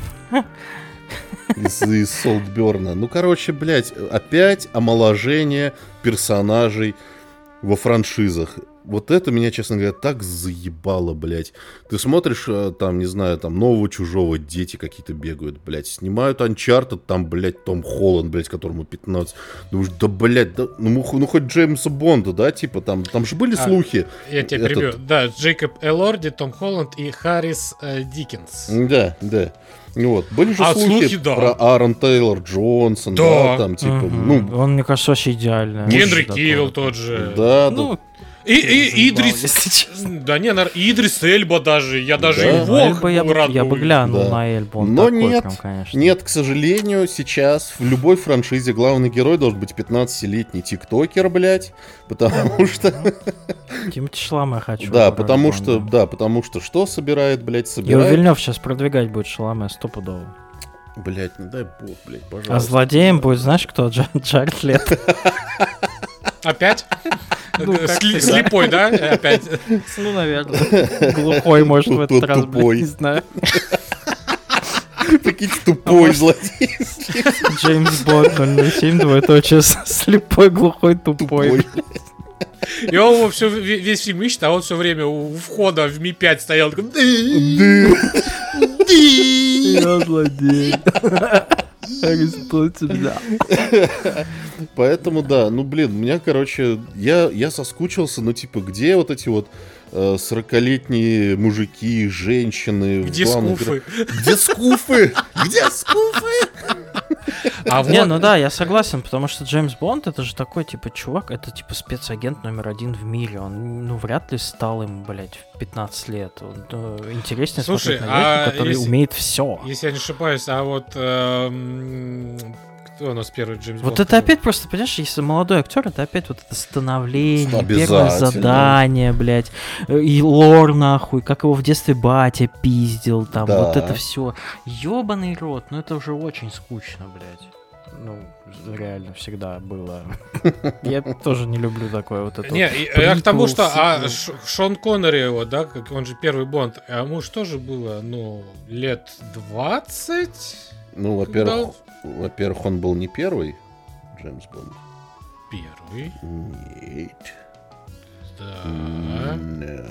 Speaker 3: Из, из Солтберна. Ну, короче, блядь, опять омоложение персонажей во франшизах. Вот это меня, честно говоря, так заебало, блядь. Ты смотришь, э, там, не знаю, там, нового Чужого, дети какие-то бегают, блядь. Снимают Uncharted, там, блядь, Том Холланд, блядь, которому пятнадцать. Думаешь, да, блядь, да, ну, ну, хоть Джеймса Бонда, да, типа, там, там же были
Speaker 1: А,
Speaker 3: слухи.
Speaker 1: я тебя
Speaker 3: Этот-
Speaker 1: перебью. Да, Джейкоб Элорди, Том Холланд и Харрис э, Диккенс.
Speaker 3: Да, да. Вот. Были же
Speaker 1: А,
Speaker 3: слухи,
Speaker 1: слухи, да.
Speaker 3: про Аарон Тейлор Джонсон, да,
Speaker 1: Да.
Speaker 3: там, типа,
Speaker 2: Мгм.
Speaker 3: ну,
Speaker 2: Он, мне кажется, вообще идеальный.
Speaker 1: Генри
Speaker 2: Такой
Speaker 1: Кивилл
Speaker 2: вот.
Speaker 1: тот же.
Speaker 3: да,
Speaker 2: Ну,
Speaker 1: И, и,
Speaker 2: заебал,
Speaker 1: Идрис...
Speaker 2: если честно.
Speaker 1: Да не, нар- и Идрис Эльба даже. Я даже
Speaker 3: Да.
Speaker 1: его
Speaker 2: Ну, Эльба я, бы-
Speaker 1: рад
Speaker 2: я бы
Speaker 1: увидеть.
Speaker 2: глянул
Speaker 3: Да.
Speaker 2: на Эльбу. Он
Speaker 3: Но
Speaker 2: такой
Speaker 3: нет,
Speaker 2: прям, конечно.
Speaker 3: Нет, к сожалению, сейчас в любой франшизе главный герой должен быть пятнадцатилетний тиктокер, блядь, потому что...
Speaker 2: Тимати Шаламе хочу.
Speaker 3: Да,
Speaker 2: в роли
Speaker 3: потому что,
Speaker 2: Бонда.
Speaker 3: да, потому что что собирает, блядь,
Speaker 2: Его
Speaker 3: собирает...
Speaker 2: Вильнёв сейчас продвигать будет Шаламе стопудово.
Speaker 3: Блядь, не дай бог, блядь, пожалуйста.
Speaker 2: А злодеем будет, знаешь кто? Джа- Джаред Лето.
Speaker 1: Опять?
Speaker 2: Ну, как
Speaker 1: Сли-
Speaker 2: всегда.
Speaker 1: Слепой, да? Опять.
Speaker 2: Ну, наверное. Глухой, может, в
Speaker 3: Тот
Speaker 2: этот раз,
Speaker 3: тупой.
Speaker 2: блядь, не знаю.
Speaker 3: Прикиньте, тупой
Speaker 2: может-
Speaker 3: злодей.
Speaker 2: Джеймс Бонд ноль ноль семь, двоеточие, слепой, глухой, тупой.
Speaker 3: Тупой.
Speaker 1: И он его все, весь фильм ищет, а он все время у входа в Ми пять стоял. Такой,
Speaker 2: Я злодей. Аристотель, да.
Speaker 3: Поэтому, да, ну, блин, у меня, короче, я, я соскучился, ну, типа, где вот эти вот э, сорокалетние мужики, женщины... в
Speaker 1: Где
Speaker 3: главных
Speaker 1: скуфы?
Speaker 3: героях? Где скуфы? Где скуфы?
Speaker 1: А
Speaker 2: Не,
Speaker 1: вот,
Speaker 2: ну да, я согласен, потому что Джеймс Бонд это же такой, типа, чувак, это типа спецагент номер один в мире. Он, ну, вряд ли стал им, блядь, в пятнадцать лет. Он, ну, интереснее
Speaker 1: Слушай,
Speaker 2: смотреть на дядьку,
Speaker 1: а
Speaker 2: который
Speaker 1: если-
Speaker 2: умеет все.
Speaker 1: если я не ошибаюсь, а вот эм, кто у нас первый Джеймс
Speaker 2: Вот
Speaker 1: Бонд
Speaker 2: это
Speaker 1: был?
Speaker 2: опять просто, понимаешь, если молодой актер, это опять вот это становление, первое
Speaker 3: Обязательно.
Speaker 2: задание, блядь, э, и лор нахуй, как его в детстве батя пиздил, там,
Speaker 3: Да.
Speaker 2: вот это все. Ёбаный рот, ну это уже очень скучно, блядь. Ну, реально всегда было. Я тоже не люблю такое вот это.
Speaker 1: Не,
Speaker 2: вот
Speaker 1: и- я к тому,
Speaker 2: прикол,
Speaker 1: что а,
Speaker 2: сиквел.
Speaker 1: Ш- Шон Коннери, вот, да, как он же первый Бонд, а ему же тоже было, ну, лет двадцать
Speaker 3: Ну, во-первых, во-первых, он был не первый, Джеймс Бонд.
Speaker 1: Первый,
Speaker 3: Нет.
Speaker 1: да,
Speaker 3: No.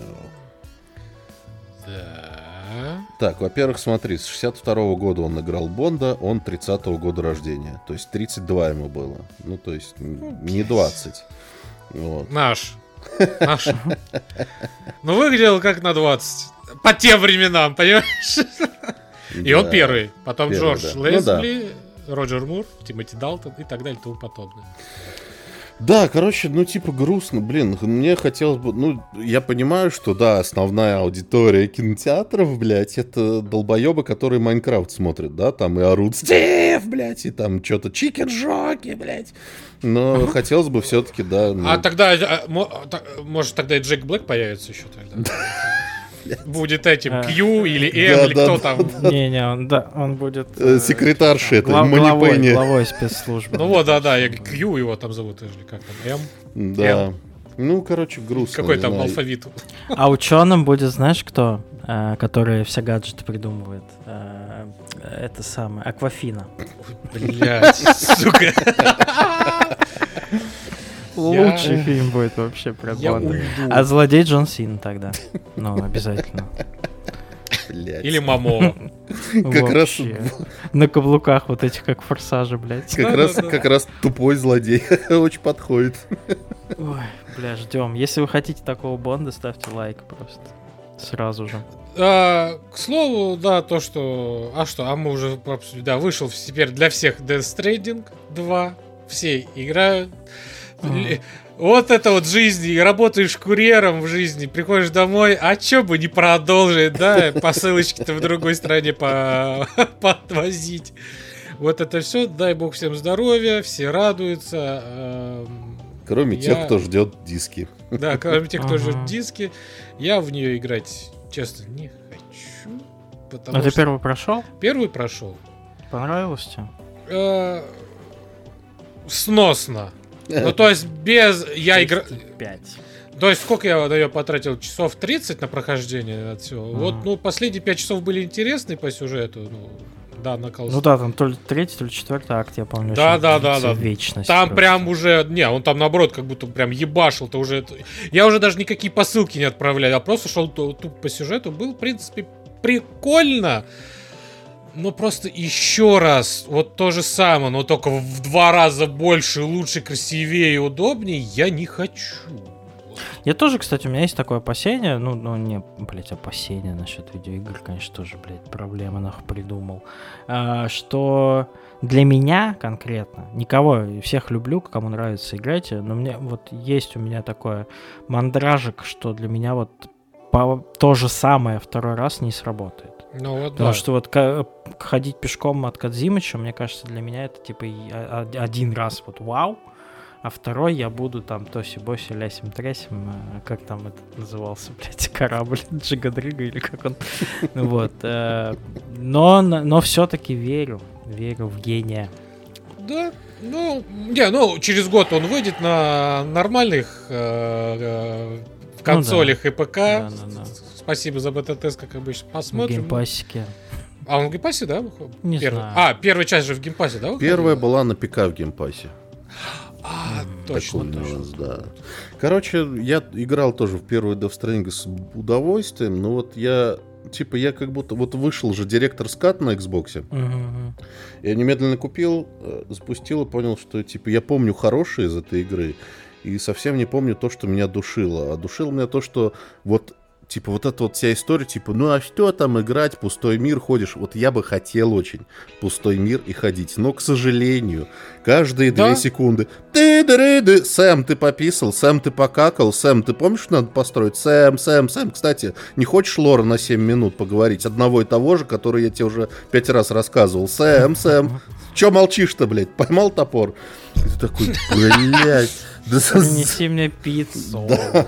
Speaker 1: да.
Speaker 3: Так, во-первых, смотри, с шестьдесят второго года он играл Бонда, он тридцатого года рождения. То есть тридцать два ему было. Ну, то есть м, не двадцать. Вот.
Speaker 1: Наш. Наш. Ну, выглядел как на двадцать. По тем временам, понимаешь? И он
Speaker 3: Да.
Speaker 1: первый. Потом
Speaker 3: Первый,
Speaker 1: Джордж
Speaker 3: да. Ну да.
Speaker 1: Лесли, Роджер Мур, Тимоти Далтон и так далее и тому подобное.
Speaker 3: Да, короче, ну, типа, грустно, блин, мне хотелось бы, ну, я понимаю, что, да, основная аудитория кинотеатров, блядь, это долбоебы, которые Майнкрафт смотрят, да, там и орут Стив, блядь, и там что-то чикен-жоки, блядь, но хотелось бы все-таки, да, ну,
Speaker 1: А тогда, а, мо- а, та- может, тогда и Джек Блэк появится еще тогда? Будет этим
Speaker 2: А.
Speaker 1: Q или
Speaker 3: Да,
Speaker 1: M, или
Speaker 3: да,
Speaker 1: кто
Speaker 3: да,
Speaker 1: там.
Speaker 2: Не-не, он, да, он будет...
Speaker 3: э,
Speaker 2: э,
Speaker 3: секретарша этой,
Speaker 2: глав- главой,
Speaker 3: Манипенни.
Speaker 2: главой спецслужбы.
Speaker 1: Ну вот, да-да, я Q его там зовут, или как там, M.
Speaker 3: Да, Ну, короче, грустно.
Speaker 1: Какой
Speaker 3: не
Speaker 1: там
Speaker 3: знаю.
Speaker 1: алфавит?
Speaker 2: А ученым будет, знаешь, кто? Э, который все гаджеты придумывает. Э, это самое, Аквафина.
Speaker 1: Блять, сука.
Speaker 2: Лучший фильм будет вообще про
Speaker 1: Я
Speaker 2: Бонда.
Speaker 1: уйду.
Speaker 2: А злодей Джон Сина тогда. Ну, обязательно.
Speaker 3: Блядь.
Speaker 1: Или Мамо.
Speaker 3: Как раз,
Speaker 2: Вообще. На каблуках вот этих, как форсажи, блядь.
Speaker 3: как раз,
Speaker 1: Да-да-да.
Speaker 3: как раз тупой злодей очень подходит.
Speaker 2: Ой, бля, ждем. Если вы хотите такого Бонда, ставьте лайк просто. Сразу же.
Speaker 1: А, к слову, да, то, что... А что, а мы уже обсудили. Да, вышел теперь для всех Death Stranding два. Все играют.
Speaker 2: Мгм.
Speaker 1: Вот это вот жизнь. И работаешь курьером в жизни, приходишь домой, а чё бы не продолжить, да? Посылочки-то в другой стране по... подвозить. Вот это все. Дай бог всем здоровья, все радуются. эм,
Speaker 3: Кроме
Speaker 1: Я-
Speaker 3: тех, кто ждет диски.
Speaker 1: Да, кроме тех, кто
Speaker 2: Ага.
Speaker 1: ждет диски, я в нее играть, честно, не хочу. Потому
Speaker 2: А ты
Speaker 1: что
Speaker 2: первый прошел?
Speaker 1: первый прошел.
Speaker 2: Понравилось тебе?
Speaker 1: Э, Сносно. Ну, то есть, без. Я игра.
Speaker 2: пять.
Speaker 1: То есть, сколько я на нее потратил? Часов тридцать на прохождение от всего.
Speaker 2: Ага.
Speaker 1: Вот, ну, последние пять часов были интересные по сюжету. Ну, да, накал.
Speaker 2: Ну да, там то ли третий, то ли четвертый акт, я помню.
Speaker 1: Да,
Speaker 2: очень
Speaker 1: да, да,
Speaker 2: длится
Speaker 1: да.
Speaker 2: Вечность.
Speaker 1: Там
Speaker 2: просто.
Speaker 1: прям уже, не, он там наоборот как будто прям ебашил-то уже. это- Я уже даже никакие посылки не отправляю, а просто шел ту- тупо по сюжету. Был, в принципе, прикольно. Но просто еще раз, вот то же самое, но только в два раза больше, лучше, красивее и удобнее, я не хочу.
Speaker 2: Я тоже, кстати, у меня есть такое опасение, ну, ну не, блядь, опасение насчет видеоигр, конечно, тоже, блядь, проблемы нахуй придумал, а, что для меня конкретно, никого, всех люблю, кому нравится, играйте, но мне вот есть у меня такое мандражик, что для меня вот по- то же самое второй раз не сработает.
Speaker 1: Ну вот
Speaker 2: Потому
Speaker 1: да.
Speaker 2: что вот ка- ходить пешком от Кодзимыча, мне кажется, для меня это типа и о- о- один раз вот вау, а второй я буду там тоси-боси, лясим-трясим, э, как там это назывался, блядь, корабль Джигадрыга или как он. Ну вот. э, Но, но все-таки верю, верю в гения.
Speaker 1: Да, ну, не, ну, через год он выйдет на нормальных э, э, консолях и ПК.
Speaker 2: Да, да, да.
Speaker 1: Спасибо за бета-тест, как обычно.
Speaker 2: В
Speaker 1: Посмотрим.
Speaker 2: геймпассике.
Speaker 1: А он в геймпассе, да? выходит?
Speaker 2: Не
Speaker 1: Первый.
Speaker 2: знаю.
Speaker 1: А, первая часть же в геймпассе, да? выходила?
Speaker 3: Первая была на ПК в геймпассе.
Speaker 1: А, точно,
Speaker 3: Такой
Speaker 1: точно.
Speaker 3: нюанс, да. Короче, я играл тоже в первую Death Stranding с удовольствием, но вот я, типа, я как будто, вот вышел же директор скат на Xbox,
Speaker 2: Мгм.
Speaker 3: я немедленно купил, э, запустил и понял, что, типа, я помню хорошее из этой игры, и совсем не помню то, что меня душило. А душило меня то, что вот, типа, вот эта вот вся история, типа, ну а что там играть, пустой мир, ходишь. Вот я бы хотел очень пустой мир и ходить. Но, к сожалению, каждые
Speaker 1: Да.
Speaker 3: две секунды ты ды ды Сэм, ты пописал, Сэм, ты покакал, Сэм, ты помнишь, что надо построить? Сэм, Сэм, Сэм. Кстати, не хочешь лора на семь минут поговорить? Одного и того же, который я тебе уже пять раз рассказывал. Сэм, Сэм. Че молчишь-то, блядь? Поймал топор? И ты такой, блядь. Да со-
Speaker 2: Принеси мне пиццу.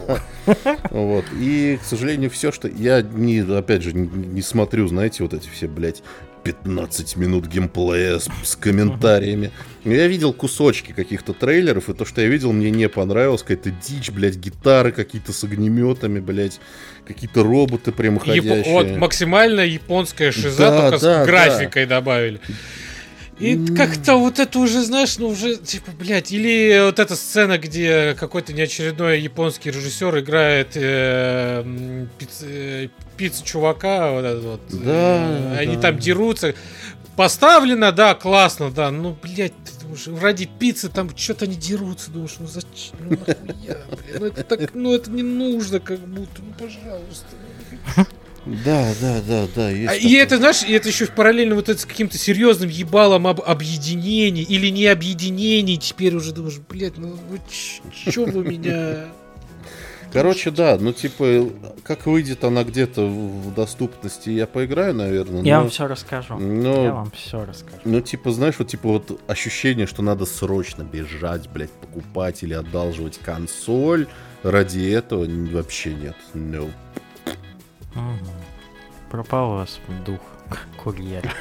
Speaker 3: Вот. И, к сожалению, все, что я не, опять же, не, не смотрю, знаете, вот эти все, блядь, пятнадцать минут геймплея с, с комментариями. Я видел кусочки каких-то трейлеров, и то, что я видел, мне не понравилось. Какая-то дичь, блядь, гитары какие-то с огнеметами, блядь, какие-то роботы прямоходящие.
Speaker 1: Япо- Вот максимально японская шиза,
Speaker 3: Да,
Speaker 1: только
Speaker 3: да,
Speaker 1: с графикой добавили. И как-то вот это уже, знаешь, ну уже, типа, блядь, или вот эта сцена, где какой-то неочередной японский режиссер играет э, м, пиц- э, пиццу чувака, вот этот вот.
Speaker 3: Да,
Speaker 1: э, Они
Speaker 3: да.
Speaker 1: там дерутся. Поставлено, да, классно, да, ну, блядь, ты думаешь, ради пиццы там что-то они дерутся, думаешь, ну зачем, ну нахуя, блядь, ну это так, ну это не нужно, как будто, ну пожалуйста.
Speaker 3: Да, да, да, да. Есть
Speaker 1: А, и
Speaker 3: такое.
Speaker 1: это, знаешь, и это еще параллельно вот это с каким-то серьезным ебалом об объединении или не объединении. Теперь уже думаешь, блядь, ну вы че вы меня...
Speaker 3: Короче, да, ну типа, как выйдет она где-то в в доступности, я поиграю, наверное.
Speaker 2: Я
Speaker 3: но-
Speaker 2: вам все расскажу.
Speaker 3: но-
Speaker 2: Я вам все расскажу.
Speaker 3: Ну, типа, знаешь, вот типа вот ощущение, что надо срочно бежать, блядь, покупать или одалживать консоль. Ради этого н- вообще нет. No.
Speaker 2: Мгм. Пропал у вас дух. курьера.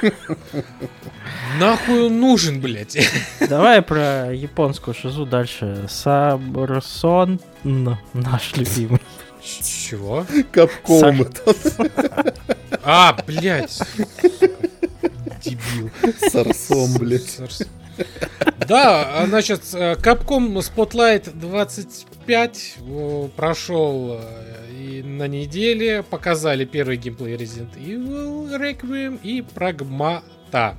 Speaker 1: Нахуй он нужен, блядь?
Speaker 2: Давай про японскую шизу дальше. Сабрсон, наш любимый.
Speaker 1: Чего?
Speaker 3: Капком.
Speaker 1: А, блядь. Дебил.
Speaker 3: Сарсом, блядь.
Speaker 1: Да, значит, Capcom Spotlight двадцать пять прошел и на неделе. Показали первый геймплей Resident Evil, Requiem и Pragmata.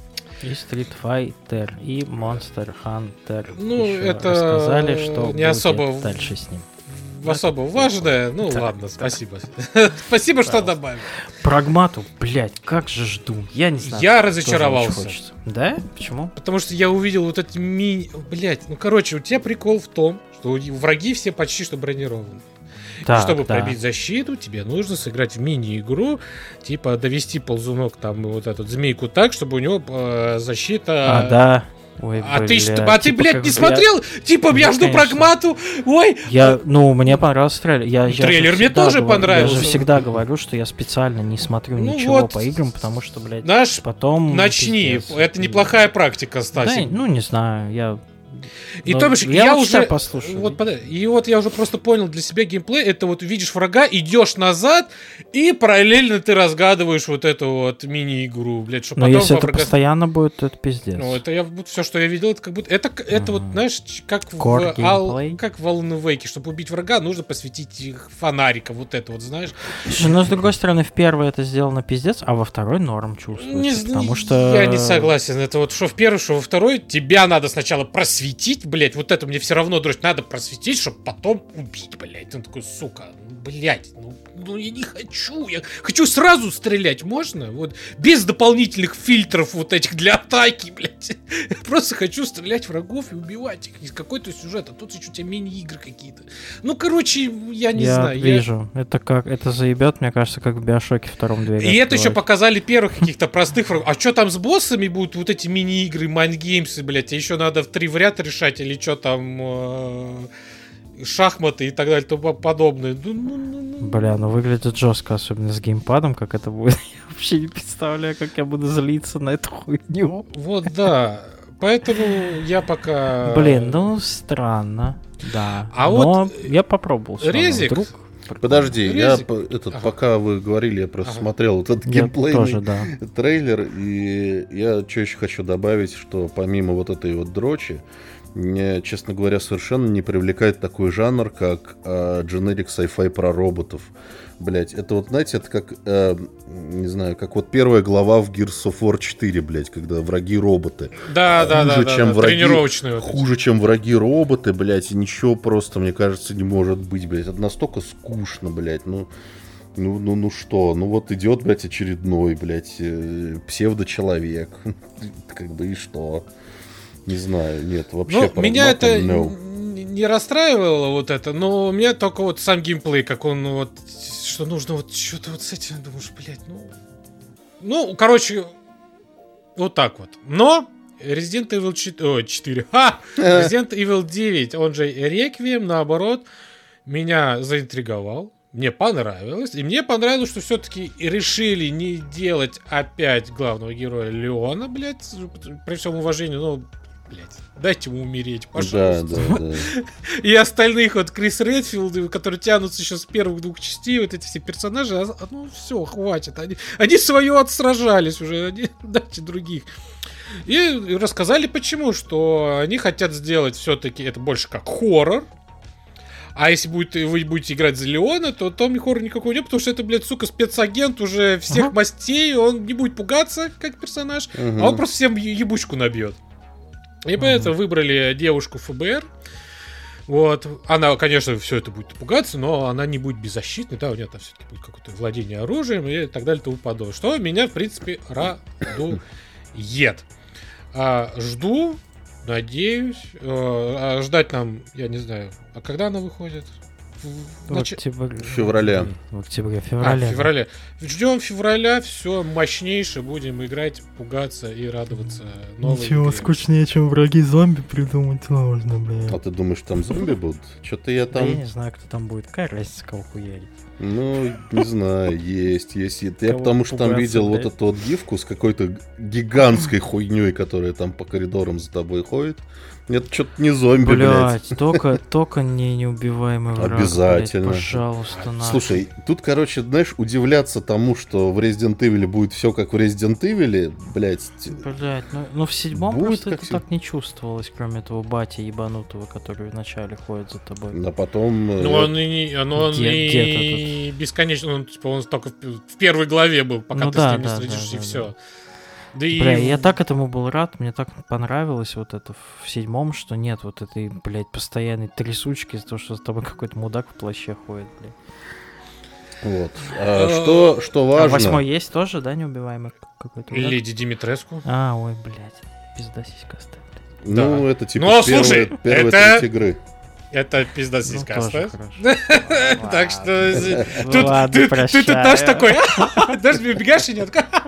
Speaker 2: И Street Fighter, и Monster Hunter.
Speaker 1: Ну,
Speaker 2: Еще
Speaker 1: это
Speaker 2: рассказали, что
Speaker 1: не
Speaker 2: будет
Speaker 1: особо
Speaker 2: дальше с ним.
Speaker 1: Особо важное. Ну
Speaker 2: да,
Speaker 1: ладно,
Speaker 2: да.
Speaker 1: спасибо. Спасибо, что добавил.
Speaker 2: Прагмату, блядь, как же жду. Я не знаю.
Speaker 1: Я
Speaker 2: тоже
Speaker 1: разочаровался.
Speaker 2: очень хочется. Да? Почему?
Speaker 1: Потому что я увидел вот эти мини... Блять, ну короче, у тебя прикол в том, что враги все почти что бронированы.
Speaker 2: Так,
Speaker 1: И чтобы
Speaker 2: да.
Speaker 1: пробить защиту, тебе нужно сыграть в мини-игру, типа довести ползунок, там, вот эту змейку так, чтобы у него э, защита...
Speaker 2: А, да. Ой,
Speaker 1: А
Speaker 2: блядь,
Speaker 1: ты, что, а ты,
Speaker 2: типа
Speaker 1: блядь,
Speaker 2: как
Speaker 1: не
Speaker 2: бля-
Speaker 1: смотрел? Типа,
Speaker 2: Ну,
Speaker 1: я жду
Speaker 2: конечно.
Speaker 1: Прагмату. Ой,
Speaker 2: Я, ну, мне понравился трейлер. Я, я же
Speaker 1: Трейлер мне
Speaker 2: всегда
Speaker 1: тоже
Speaker 2: говорю-
Speaker 1: понравился.
Speaker 2: Я же всегда говорю, что я специально не смотрю
Speaker 1: Ну
Speaker 2: ничего
Speaker 1: вот.
Speaker 2: по играм, потому что, блядь,
Speaker 1: наш,
Speaker 2: потом...
Speaker 1: начни.
Speaker 2: пиздец.
Speaker 1: Это неплохая практика,
Speaker 2: Да,
Speaker 1: Стасик.
Speaker 2: ну, не знаю, я...
Speaker 1: И
Speaker 2: ну,
Speaker 1: то бишь,
Speaker 2: я
Speaker 1: я
Speaker 2: лучше тебя
Speaker 1: уже...
Speaker 2: послушаю.
Speaker 1: Вот, подай- и вот я уже просто понял для себя геймплей. Это вот видишь врага, идешь назад, и параллельно ты разгадываешь вот эту вот мини-игру, блядь, что
Speaker 2: Но
Speaker 1: потом
Speaker 2: если
Speaker 1: во
Speaker 2: это
Speaker 1: врага-
Speaker 2: постоянно будет, то это пиздец.
Speaker 1: Ну, это я вот все, что я видел, это как будто. Это, это вот,
Speaker 2: Мгм.
Speaker 1: знаешь, ч- как в
Speaker 2: Core
Speaker 1: Ал-
Speaker 2: gameplay.
Speaker 1: как в Alan Wake. Чтобы убить врага, нужно посветить их фонарика. Вот это вот, знаешь.
Speaker 2: Слушай, но с другой стороны, в первой это сделано пиздец, а во второй норм чувствуется.
Speaker 1: Не з-
Speaker 2: потому что...
Speaker 1: Я не согласен. Это вот что в первый, что во второй. Тебя надо сначала просветить, блядь. Вот это мне все равно, дрочь, надо просветить, чтобы потом убить, блядь. Он такой, сука, ну, блядь, ну, ну я не хочу. Я хочу сразу стрелять, можно? Вот без дополнительных фильтров вот этих для атаки, блядь. Я просто хочу стрелять врагов и убивать их. Не какой-то сюжет, а тут еще у тебя мини-игры какие-то. Ну, короче, я не
Speaker 2: я
Speaker 1: знаю. я-
Speaker 2: вижу. Это как... Это заебет, мне кажется, как в Биошоке втором дверь.
Speaker 1: И это еще
Speaker 2: открывать.
Speaker 1: показали первых каких-то простых врагов. А что там с боссами будут вот эти мини-игры, майндгеймсы, блядь? А еще надо в три в ряд решать или что там... э, шахматы и так далее, и тому подобное. Ну, ну, ну, ну.
Speaker 2: Бля, ну выглядит жестко, особенно с геймпадом, как это будет. Я вообще не представляю, как я буду злиться на эту хуйню.
Speaker 1: Вот, да. Поэтому я пока...
Speaker 2: Блин, ну странно. Да.
Speaker 1: А
Speaker 2: Но
Speaker 1: вот
Speaker 2: я попробовал. всё равно.
Speaker 1: Резик-
Speaker 2: Вдруг...
Speaker 3: Подожди, я
Speaker 1: Резик.
Speaker 3: по- этот,
Speaker 1: Ага.
Speaker 3: пока вы говорили, я просто
Speaker 1: Ага.
Speaker 3: смотрел вот этот
Speaker 2: Я
Speaker 3: геймплейный
Speaker 2: тоже, да.
Speaker 3: трейлер, и я что еще хочу добавить, что помимо вот этой вот дрочи, меня, честно говоря, совершенно не привлекает такой жанр, как э, generic sci-fi про роботов. Блять, это вот, знаете, это как, э, не знаю, как вот первая глава в Gears of War четыре, блять, когда враги роботы.
Speaker 1: Да, да, да,
Speaker 3: Хуже,
Speaker 1: да,
Speaker 3: чем
Speaker 1: да,
Speaker 3: враги-
Speaker 1: тренировочные вот эти.
Speaker 3: Хуже, чем враги роботы, блять, и ничего просто, мне кажется, не может быть, блять. Это настолько скучно, блять, ну... Ну, ну, ну что, ну вот идет, блядь, очередной, блядь, э, псевдочеловек. Как бы и что? Не знаю, нет, вообще.
Speaker 1: Ну,
Speaker 3: Pragmata
Speaker 1: меня это
Speaker 3: no.
Speaker 1: н- не расстраивало вот это, но у меня только вот сам геймплей, как он вот, что нужно вот что-то вот с этим, думаешь, блядь, ну... Ну, короче, вот так вот. Но Resident Evil четыре, о, четыре, ха! Resident Evil девять, он же Requiem, наоборот, меня заинтриговал. Мне понравилось. И мне понравилось, что все-таки решили не делать опять главного героя Леона, блядь, при всем уважении, ну, блядь, дайте ему умереть,
Speaker 3: Да,
Speaker 1: пожалуйста.
Speaker 3: да, да.
Speaker 1: И остальных, вот Крис Редфилд, которые тянутся еще с первых двух частей, вот эти все персонажи, а, ну все, хватит. Они, они свое отсражались уже, они, дайте других. И рассказали почему, что они хотят сделать все-таки это больше как хоррор. А если будет, вы будете играть за Леона, то там хоррор никакой нет, потому что это, блядь, сука, спецагент уже всех
Speaker 2: Ага.
Speaker 1: мастей, он не будет пугаться, как персонаж,
Speaker 3: Мгм.
Speaker 1: а он просто всем е- ебучку набьет. И поэтому выбрали девушку ФБР. Вот. Она, конечно, все это будет пугаться, но она не будет беззащитной, да, у нее там все-таки будет какое-то владение оружием и так далее и тому подобное. Что меня, в принципе, радует. А, жду, надеюсь. А, ждать нам, я не знаю, а когда она выходит? В,
Speaker 2: В
Speaker 1: нач-
Speaker 2: октябре.
Speaker 3: В феврале.
Speaker 2: В октябре,
Speaker 1: А,
Speaker 2: феврале.
Speaker 1: в феврале. Ждем февраля, все мощнейшее, будем играть, пугаться и радоваться новой
Speaker 2: Ничего
Speaker 1: игре.
Speaker 2: скучнее, чем враги зомби придумать сложно, блин.
Speaker 3: А ты думаешь, там зомби будут? Что-то я
Speaker 2: Да я
Speaker 3: там...
Speaker 2: не знаю, кто там будет. Какая разница, кого хуярить.
Speaker 3: Ну, не знаю, есть, есть. Я
Speaker 2: Кого
Speaker 3: потому что там
Speaker 2: пугаться,
Speaker 3: видел вот
Speaker 2: блядь?
Speaker 3: эту вот гифку с какой-то гигантской хуйней, которая там по коридорам за тобой ходит. Это что-то не зомби, блядь.
Speaker 2: Блять, только, только не неубиваемый враг,
Speaker 3: Обязательно.
Speaker 2: блядь, пожалуйста, нахуй.
Speaker 3: Слушай, тут, короче, знаешь, удивляться тому, что в Resident Evil будет все как в Resident Evil, блядь.
Speaker 2: Блять, ну, ну в седьмом
Speaker 3: Будет
Speaker 2: просто
Speaker 3: как
Speaker 2: это
Speaker 3: всегда.
Speaker 2: так не чувствовалось, кроме этого бати ебанутого, который вначале ходит за тобой.
Speaker 3: А потом... э,
Speaker 1: Ну, он и, не- ну, он
Speaker 2: Где-
Speaker 1: и бесконечно, он, типа, он только в, в первой главе был, пока
Speaker 2: Ну
Speaker 1: ты
Speaker 2: да,
Speaker 1: с ним не
Speaker 2: да,
Speaker 1: встретишься,
Speaker 2: да,
Speaker 1: и
Speaker 2: да,
Speaker 1: все. Да и...
Speaker 2: Бля, я так этому был рад, мне так понравилось вот это в седьмом, что нет вот этой, блядь, постоянной трясучки из-за того, что с тобой какой-то мудак в плаще ходит, блядь.
Speaker 3: Вот. А, что, что
Speaker 2: А
Speaker 3: важно...
Speaker 2: восьмой есть тоже, да, неубиваемый какой-то? враг?
Speaker 1: Леди Димитреску.
Speaker 2: А, ой, блядь, пизда сиськастая, блядь.
Speaker 3: Ну,
Speaker 1: Да.
Speaker 3: это типа
Speaker 1: Ну,
Speaker 3: первая,
Speaker 1: слушай,
Speaker 3: первая
Speaker 1: это-
Speaker 3: треть игры.
Speaker 1: Это пизда
Speaker 2: Ну,
Speaker 1: сиська
Speaker 2: тоже
Speaker 1: оставь.
Speaker 2: хорошо.
Speaker 1: Так что
Speaker 2: Ну
Speaker 1: тут
Speaker 2: ладно,
Speaker 1: ты ты тут
Speaker 2: прощаю.
Speaker 1: наш такой, даже убегаешь и нет,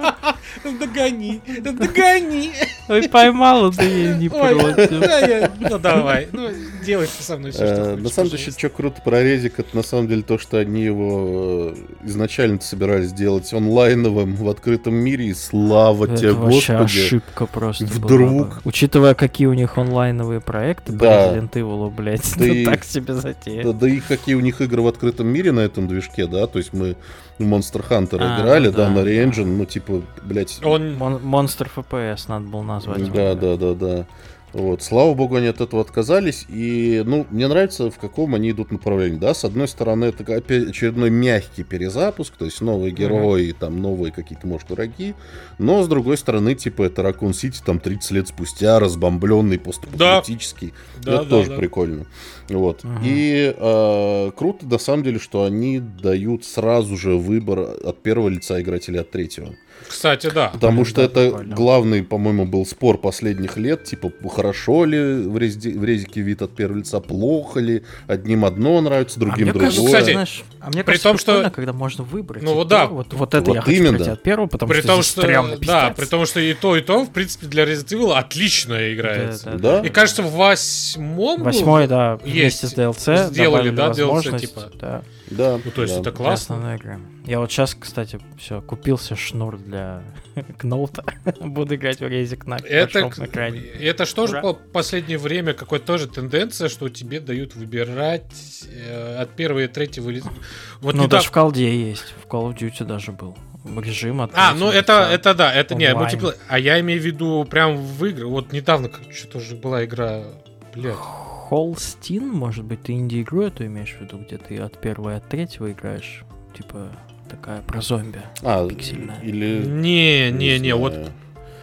Speaker 1: догони, да догони.
Speaker 2: Ой, поймал, да я не
Speaker 1: Ой,
Speaker 2: против.
Speaker 1: да я- ну давай, ну делай ты со мной все,
Speaker 3: Э,
Speaker 1: что
Speaker 3: На
Speaker 1: хочешь,
Speaker 3: самом деле,
Speaker 1: пожалуйста.
Speaker 3: что круто про Резик, это на самом деле то, что они его э, изначально собирались сделать онлайновым в открытом мире, и слава тебе,
Speaker 2: Это вообще
Speaker 3: господи.
Speaker 2: ошибка просто
Speaker 3: Вдруг.
Speaker 2: была бы. Учитывая, какие у них онлайновые проекты по
Speaker 3: Да.
Speaker 2: Resident Evil, блядь,
Speaker 3: Да
Speaker 2: ну
Speaker 3: и-
Speaker 2: так себе затея.
Speaker 3: Да, да и какие у них игры в открытом мире на этом движке, да, то есть мы в Monster Hunter
Speaker 2: А,
Speaker 3: играли,
Speaker 2: ну
Speaker 3: да,
Speaker 2: да,
Speaker 3: на
Speaker 2: да.
Speaker 3: Re-Engine, ну типа, блядь,
Speaker 1: Он
Speaker 2: Мон- Monster эф пи эс надо было назвать. его,
Speaker 3: да,
Speaker 2: блядь.
Speaker 3: да, да, да. Вот, слава богу, они от этого отказались. И, ну, мне нравится, в каком они идут направлении. Да, с одной стороны, это опять очередной мягкий перезапуск, то есть новые герои, там новые какие-то, может, враги. Но с другой стороны, типа, это Raccoon City, там тридцать лет спустя, разбомбленный, постапокалиптический.
Speaker 1: Да,
Speaker 3: это
Speaker 1: да,
Speaker 3: тоже
Speaker 1: да.
Speaker 3: прикольно. Вот.
Speaker 2: Мгм.
Speaker 3: И э, круто, на самом деле, что они дают сразу же выбор от первого лица играть или от третьего.
Speaker 1: Кстати, да.
Speaker 3: Потому
Speaker 2: Блин,
Speaker 3: что
Speaker 2: да,
Speaker 3: это
Speaker 2: прикольно.
Speaker 3: главный, по-моему, был спор последних лет. Типа, хорошо ли в, резди- в резике вид от первого лица, плохо ли. Одним одно нравится,
Speaker 2: А
Speaker 3: другим
Speaker 2: мне
Speaker 3: другое.
Speaker 2: кажется,
Speaker 1: Кстати,
Speaker 2: знаешь, а мне
Speaker 1: при
Speaker 2: кажется,
Speaker 1: том, что-
Speaker 2: прикольно, когда можно выбрать.
Speaker 1: Ну
Speaker 2: и
Speaker 1: вот
Speaker 2: то,
Speaker 1: да.
Speaker 2: Вот, вот это
Speaker 3: Вот
Speaker 2: я хочу
Speaker 3: именно.
Speaker 2: пройти от первого, потому
Speaker 1: При
Speaker 2: что
Speaker 1: том,
Speaker 2: здесь
Speaker 1: что,
Speaker 2: стрёмно,
Speaker 1: да,
Speaker 2: пиздец.
Speaker 1: при том, что и то, и то, в принципе, для Resident Evil отлично играется.
Speaker 2: Да,
Speaker 3: Да?
Speaker 1: И кажется, в восьмом был-
Speaker 2: Восьмой, да,
Speaker 1: есть.
Speaker 2: вместе с ди эл си
Speaker 1: Сделали,
Speaker 2: добавили
Speaker 1: да, ди эл си,
Speaker 2: возможность,
Speaker 1: типа.
Speaker 2: да,
Speaker 3: Да.
Speaker 1: Ну, то есть
Speaker 3: да.
Speaker 1: это
Speaker 2: для
Speaker 1: классно.
Speaker 2: основной игры. Я вот сейчас, кстати, все, купился шнур для кноута. Буду играть в резик на
Speaker 1: Это,
Speaker 2: большом экране.
Speaker 1: это что же
Speaker 2: Ура.
Speaker 1: по последнее время какой-то тоже тенденция, что тебе дают выбирать э, от первого и третьего лица. Вот
Speaker 2: Ну,
Speaker 1: недав-
Speaker 2: даже в колде есть, в Call of Duty даже был. Режим от
Speaker 1: А,
Speaker 2: третьего
Speaker 1: ну это,
Speaker 2: лица.
Speaker 1: это да, это не
Speaker 2: онлайн.
Speaker 1: мультиплеер. А я имею в виду прям в игры. Вот недавно как- что-то же была игра. Блядь.
Speaker 2: Холстин, может быть, ты инди-игру эту имеешь в виду, где ты от первого и от третьего играешь? Типа такая про зомби.
Speaker 3: А,
Speaker 2: пиксельная.
Speaker 3: или...
Speaker 1: Не, не, не, вот.
Speaker 3: знаю.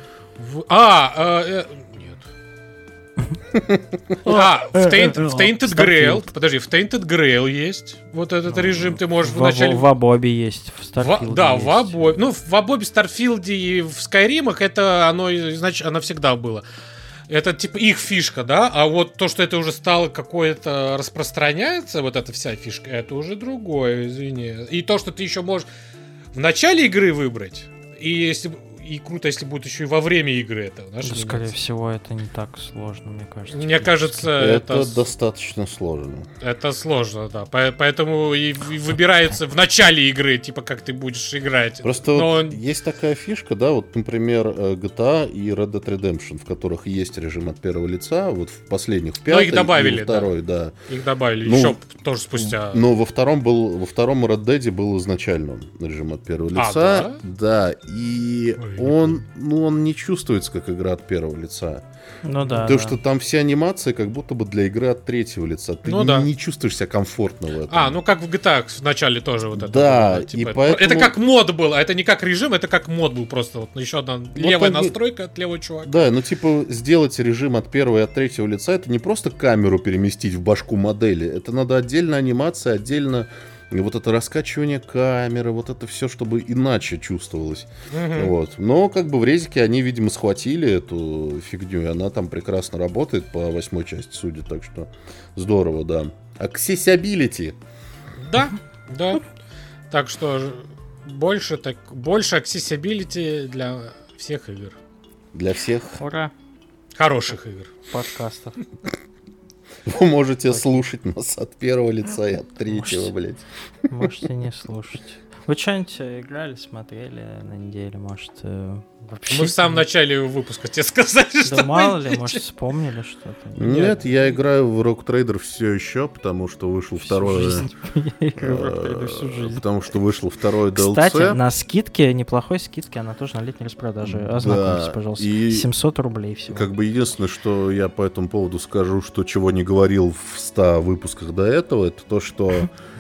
Speaker 1: в- А, э, э, нет. А, в Taint- в Tainted Grail.
Speaker 2: Starfield.
Speaker 1: Подожди, в Tainted Grail есть. Вот этот режим ты можешь
Speaker 2: В,
Speaker 1: вначале.
Speaker 2: в, в Абобе есть, в
Speaker 1: Во-
Speaker 2: Starfield
Speaker 1: да,
Speaker 2: есть.
Speaker 1: в Абобе. Ну, в Абобе, Старфилде и в Скайримах это оно, значит, оно всегда было. Это типа их фишка, да? А вот то, что это уже стало какое-то распространяется, вот эта вся фишка, это уже другое, извини. И то, что ты еще можешь в начале игры выбрать, и если и круто, если будет еще и во время игры это. знаешь,
Speaker 2: Ну, скорее
Speaker 1: анимация.
Speaker 2: всего, это не так сложно, мне кажется.
Speaker 1: Мне кажется,
Speaker 3: Это,
Speaker 1: это, с-
Speaker 3: достаточно сложно.
Speaker 1: это сложно, да. По- Поэтому и, и выбирается в начале игры, типа, как ты будешь играть.
Speaker 3: Просто
Speaker 1: Но
Speaker 3: вот есть такая фишка, да, вот, например, э, джи ти эй и Red Dead Redemption, в которых есть режим от первого лица, вот в последних, в
Speaker 1: Ну,
Speaker 3: пятой
Speaker 1: их добавили,
Speaker 3: и во второй, да.
Speaker 1: их добавили
Speaker 3: Ну,
Speaker 1: еще тоже спустя.
Speaker 3: Но во втором был, во втором Red Dead был изначально режим от первого
Speaker 1: А,
Speaker 3: лица, да, и
Speaker 1: Ой, не
Speaker 3: он, ну, он не чувствуется как игра от первого лица.
Speaker 2: Ну да,
Speaker 3: Потому
Speaker 2: да.
Speaker 3: что там все анимации как будто бы для игры от третьего лица. Ты
Speaker 1: Ну
Speaker 3: не,
Speaker 1: да.
Speaker 3: не чувствуешь себя комфортно в этом.
Speaker 1: А, ну как в джи ти эй в начале тоже вот это.
Speaker 3: Да,
Speaker 1: было, типа,
Speaker 3: и поэтому-
Speaker 1: Это как мод был, а это не как режим, это как мод был просто. Вот еще одна левая
Speaker 3: они-
Speaker 1: настройка от левого чувака.
Speaker 3: Да, ну типа сделать режим от первого и от третьего лица, это не просто камеру переместить в башку модели, это надо отдельно анимация, отдельно и вот это раскачивание камеры, вот это все, чтобы иначе чувствовалось.
Speaker 1: Мгм.
Speaker 3: Вот. Но как бы в резике они, видимо, схватили эту фигню, и она там прекрасно работает по восьмой части, судя, так что здорово, да. Accessibility.
Speaker 1: Да, да. Так что ж- больше, так, больше accessibility для всех игр.
Speaker 3: Для всех.
Speaker 2: Ура,
Speaker 1: Хороших игр.
Speaker 2: подкастов.
Speaker 3: Вы можете слушать нас от первого лица и от третьего, блядь.
Speaker 2: Можете не слушать. Вы что-нибудь играли, смотрели на неделе, может, вообще...
Speaker 1: Мы в самом начале выпуска тебе сказали,
Speaker 2: да
Speaker 1: что...
Speaker 2: мало ли, может, вспомнили что-то.
Speaker 3: Нет, я играю в Rock Trader все еще, потому что вышел второй...
Speaker 2: Я играю в Rock Trader всю жизнь.
Speaker 3: Потому что вышел второй ди эл си.
Speaker 2: Кстати, на скидке, неплохой скидке, она тоже на летней распродаже. Ознакомьтесь,
Speaker 3: Да,
Speaker 2: пожалуйста.
Speaker 3: и
Speaker 2: семьсот рублей всего.
Speaker 3: Как бы единственное, что я по этому поводу скажу, что чего не говорил в ста выпусках до этого, это то, что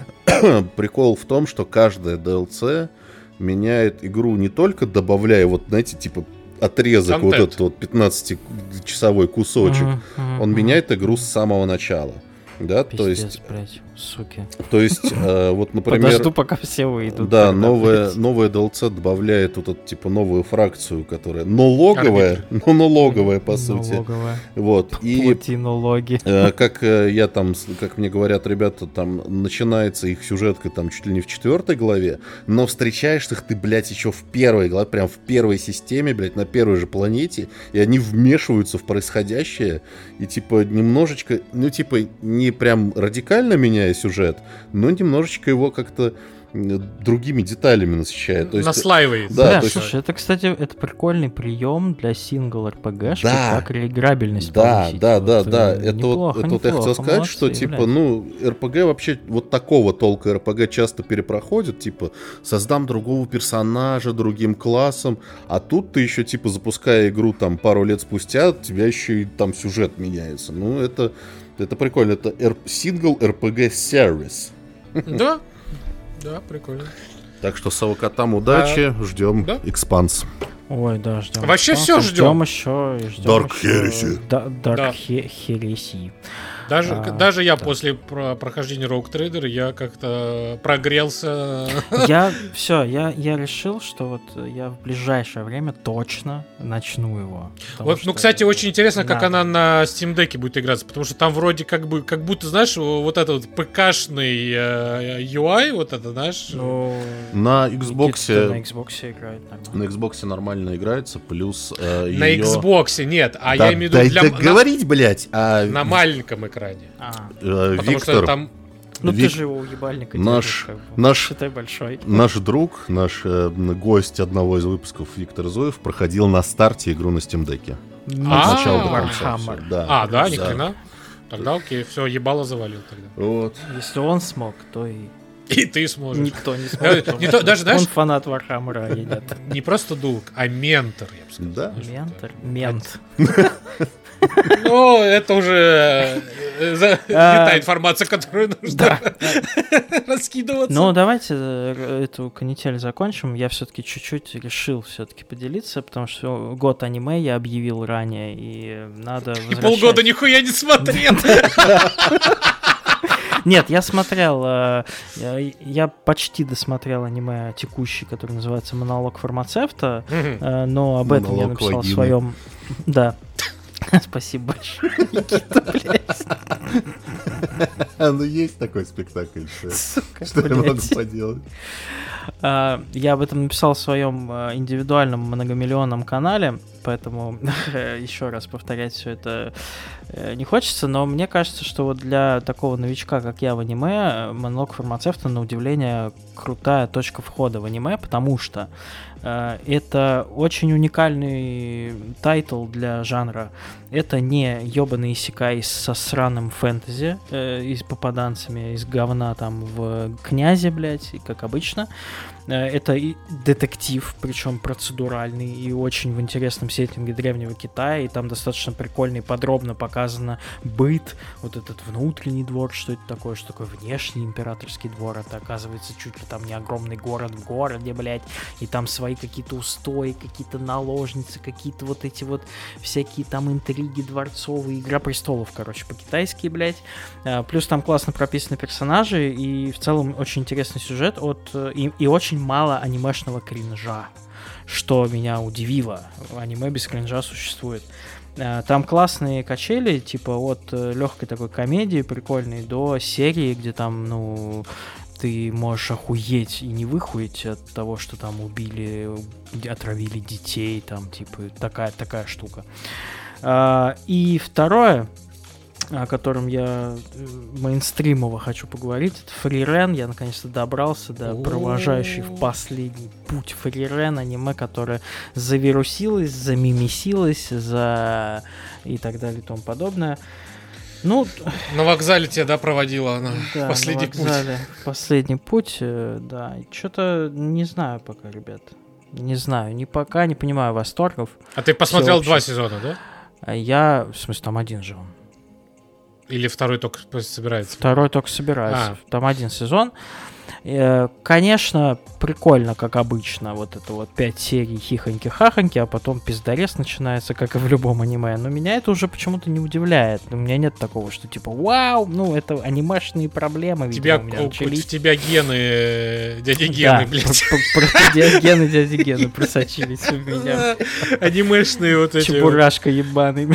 Speaker 3: прикол в том, что каждая ди эл си меняет игру не только добавляя, вот, знаете, типа отрезок,
Speaker 1: Контент.
Speaker 3: вот этот вот пятнадцатичасовой кусочек,
Speaker 2: Мгм, мгм,
Speaker 3: он
Speaker 2: мгм.
Speaker 3: меняет игру с самого начала. Да, то
Speaker 2: Пиздец,
Speaker 3: есть,
Speaker 2: блядь, суки.
Speaker 3: то есть, э, вот, например,
Speaker 2: Подожду, пока все выйдут.
Speaker 3: да,
Speaker 2: тогда,
Speaker 3: новая,
Speaker 2: блядь.
Speaker 3: новая ди эл си добавляет вот эту, типа, новую фракцию, которая налоговая, но налоговая, по сути.
Speaker 2: Налоговая.
Speaker 3: Вот, и
Speaker 2: Платинологи.
Speaker 3: Э, Как э, я там, с- как мне говорят ребята, там начинается их сюжетка там чуть ли не в четвертой главе, но встречаешь их ты, блядь, еще в первой главе, прям в первой системе, блядь, на первой же планете, и они вмешиваются в происходящее, и типа немножечко, ну типа не прям радикально меняя сюжет, но немножечко его как-то м, другими деталями насыщает. То есть,
Speaker 1: Наслаивается.
Speaker 3: да,
Speaker 2: Да,
Speaker 3: то есть-
Speaker 2: слушай, это, кстати, это прикольный прием для сингл-РПГшки,
Speaker 3: Да.
Speaker 2: как реиграбельность
Speaker 3: Да,
Speaker 2: повысить.
Speaker 3: да,
Speaker 2: Вот,
Speaker 3: да,
Speaker 2: э,
Speaker 3: да. Это вот,
Speaker 2: неплохо,
Speaker 3: это вот я хотел
Speaker 2: неплохо,
Speaker 3: сказать, что
Speaker 2: молодцы,
Speaker 3: типа,
Speaker 2: блядь.
Speaker 3: ну, РПГ вообще вот такого толка РПГ часто перепроходит, типа, создам другого персонажа другим классом, а тут ты еще, типа, запуская игру там пару лет спустя, у тебя еще и там сюжет меняется. Ну, это, это прикольно. Это сингл РПГ сервис.
Speaker 1: Да, да, прикольно.
Speaker 3: Так что Савокатам удачи, ждем
Speaker 1: да.
Speaker 3: экспанс.
Speaker 2: Ой, да, ждем.
Speaker 1: Вообще
Speaker 2: Экспансию,
Speaker 1: всё ждем.
Speaker 2: еще, и ждем
Speaker 3: Dark
Speaker 2: еще-
Speaker 3: Heresy.
Speaker 2: Да, Dark
Speaker 1: Да.
Speaker 2: He- Heresy.
Speaker 1: Даже,
Speaker 2: А,
Speaker 1: даже я
Speaker 2: да.
Speaker 1: после про- прохождения Rogue Trader я как-то прогрелся.
Speaker 2: Я все, я, я решил, что вот я в ближайшее время точно начну его. потому
Speaker 1: Вот, ну,
Speaker 2: что
Speaker 1: кстати, очень интересно, как
Speaker 2: надо.
Speaker 1: она на Steam Deck будет играться, потому что там вроде как бы, как будто, знаешь, вот этот вот ПК-шный э, ю ай, вот это, знаешь,
Speaker 2: Ну,
Speaker 3: На
Speaker 2: Никита
Speaker 3: Xbox,
Speaker 2: на Xbox играет нормально.
Speaker 3: на Xbox нормально играется, плюс э,
Speaker 1: на
Speaker 3: её-
Speaker 1: Xbox нет, а
Speaker 3: Да
Speaker 1: я имею в виду
Speaker 3: дай
Speaker 1: для, на,
Speaker 3: договорить, блядь, а
Speaker 1: на маленьком экране.
Speaker 2: А,
Speaker 3: э,
Speaker 1: Потому
Speaker 3: Виктор,
Speaker 1: что там...
Speaker 2: ну
Speaker 3: Вик-
Speaker 2: ты же его уебальника
Speaker 3: наш-
Speaker 2: держишь, как бы.
Speaker 3: наш-
Speaker 2: Считай большой.
Speaker 3: наш друг, наш э, гость одного из выпусков Виктор Зуев проходил на старте игру на Steam Deck.
Speaker 1: А,
Speaker 3: От начала до конца.
Speaker 2: Warhammer.
Speaker 3: всё, Да.
Speaker 1: А, да, ни хрена. Тогда окей, все, ебало завалил тогда.
Speaker 3: Вот.
Speaker 2: Если он смог, то и
Speaker 1: И ты сможешь.
Speaker 2: никто не
Speaker 1: Э,
Speaker 2: сможет.
Speaker 1: не то- даже, знаешь-
Speaker 2: Он фанат Вархаммера, а я нет.
Speaker 1: Не просто друг, а ментор, я бы сказал.
Speaker 3: Да.
Speaker 1: Знаешь,
Speaker 2: Ментор? Мент.
Speaker 1: Ну, это уже э, за- не
Speaker 2: А,
Speaker 1: та информация, которую нужно раскидываться.
Speaker 2: Ну, давайте э, эту канитель закончим. Я все-таки чуть-чуть решил все-таки поделиться, потому что год аниме я объявил ранее, и надо
Speaker 1: И
Speaker 2: возвращать.
Speaker 1: полгода нихуя не смотрел.
Speaker 2: Нет, я смотрел, э, я, я почти досмотрел аниме текущий, который называется «Монолог фармацевта»,
Speaker 1: Мгм.
Speaker 2: э, но об этом я
Speaker 3: Монолог
Speaker 2: написал в
Speaker 3: вагины.
Speaker 2: своем... Да. Спасибо большое, Никита, блядь.
Speaker 3: Ну, есть такой спектакль. Что,
Speaker 2: Сука,
Speaker 3: что я могу
Speaker 2: блядь.
Speaker 3: поделать?
Speaker 2: А, Я об этом написал в своем а, индивидуальном многомиллионном канале, поэтому еще раз повторять все это э, не хочется, но мне кажется, что вот для такого новичка, как я в аниме, «Монолог фармацевта» на удивление крутая точка входа в аниме, потому что э, это очень уникальный тайтл для жанра. Это не ёбаный исекай со сраным фэнтези э, и с попаданцами из говна там в князе, блядь, и как обычно. Э, Это и детектив, причем процедуральный и очень в интересном сеттинге древнего Китая, и там достаточно прикольно и подробно показано быт, вот этот внутренний двор, что это такое, что такое внешний императорский двор, это оказывается чуть ли там не огромный город в городе, блядь, и там свои какие-то устои, какие-то наложницы, какие-то вот эти вот всякие там интриги дворцовые, Игра престолов, короче, по-китайски, блядь. А, Плюс там классно прописаны персонажи, и в целом очень интересный сюжет от э, и, и очень мало анимешного кринжа, что меня удивило. Аниме без кринжа существует. А, Там классные качели, типа от легкой такой комедии прикольной до серии, где там, ну, ты можешь охуеть и не выхуеть от того, что там убили, отравили детей, там, типа, такая, такая штука. А, И второе, о котором я мейнстримово хочу поговорить, это Фрирен. Я наконец-то добрался до провожающей в последний путь Фрирен, аниме, которое завирусилось, замимисилось, за и так далее и тому подобное. Ну,
Speaker 1: на вокзале тебя, да, проводила она,
Speaker 2: да,
Speaker 1: последний
Speaker 2: на вокзале,
Speaker 1: путь.
Speaker 2: Последний путь, да. Что-то не знаю пока, ребят. Не знаю, ни пока, не понимаю восторгов.
Speaker 1: А ты посмотрел два сезона, да?
Speaker 2: Я, в смысле, там один же он.
Speaker 1: Или второй только собирается?
Speaker 2: Второй только собирается. А. Там один сезон. Конечно, прикольно, как обычно, вот это вот пять серий хихоньки-хахоньки, а потом пиздарез начинается, как и в любом аниме. Но меня это уже почему-то не удивляет. У меня нет такого, что типа, вау, ну это анимешные проблемы.
Speaker 1: Тебя,
Speaker 2: видимо, у меня начались.
Speaker 1: В тебя гены, дяди Гены,
Speaker 2: да,
Speaker 1: блядь.
Speaker 2: Гены дяди Гены просочились у меня.
Speaker 1: Анимешные вот эти.
Speaker 2: Чебурашка ебаный.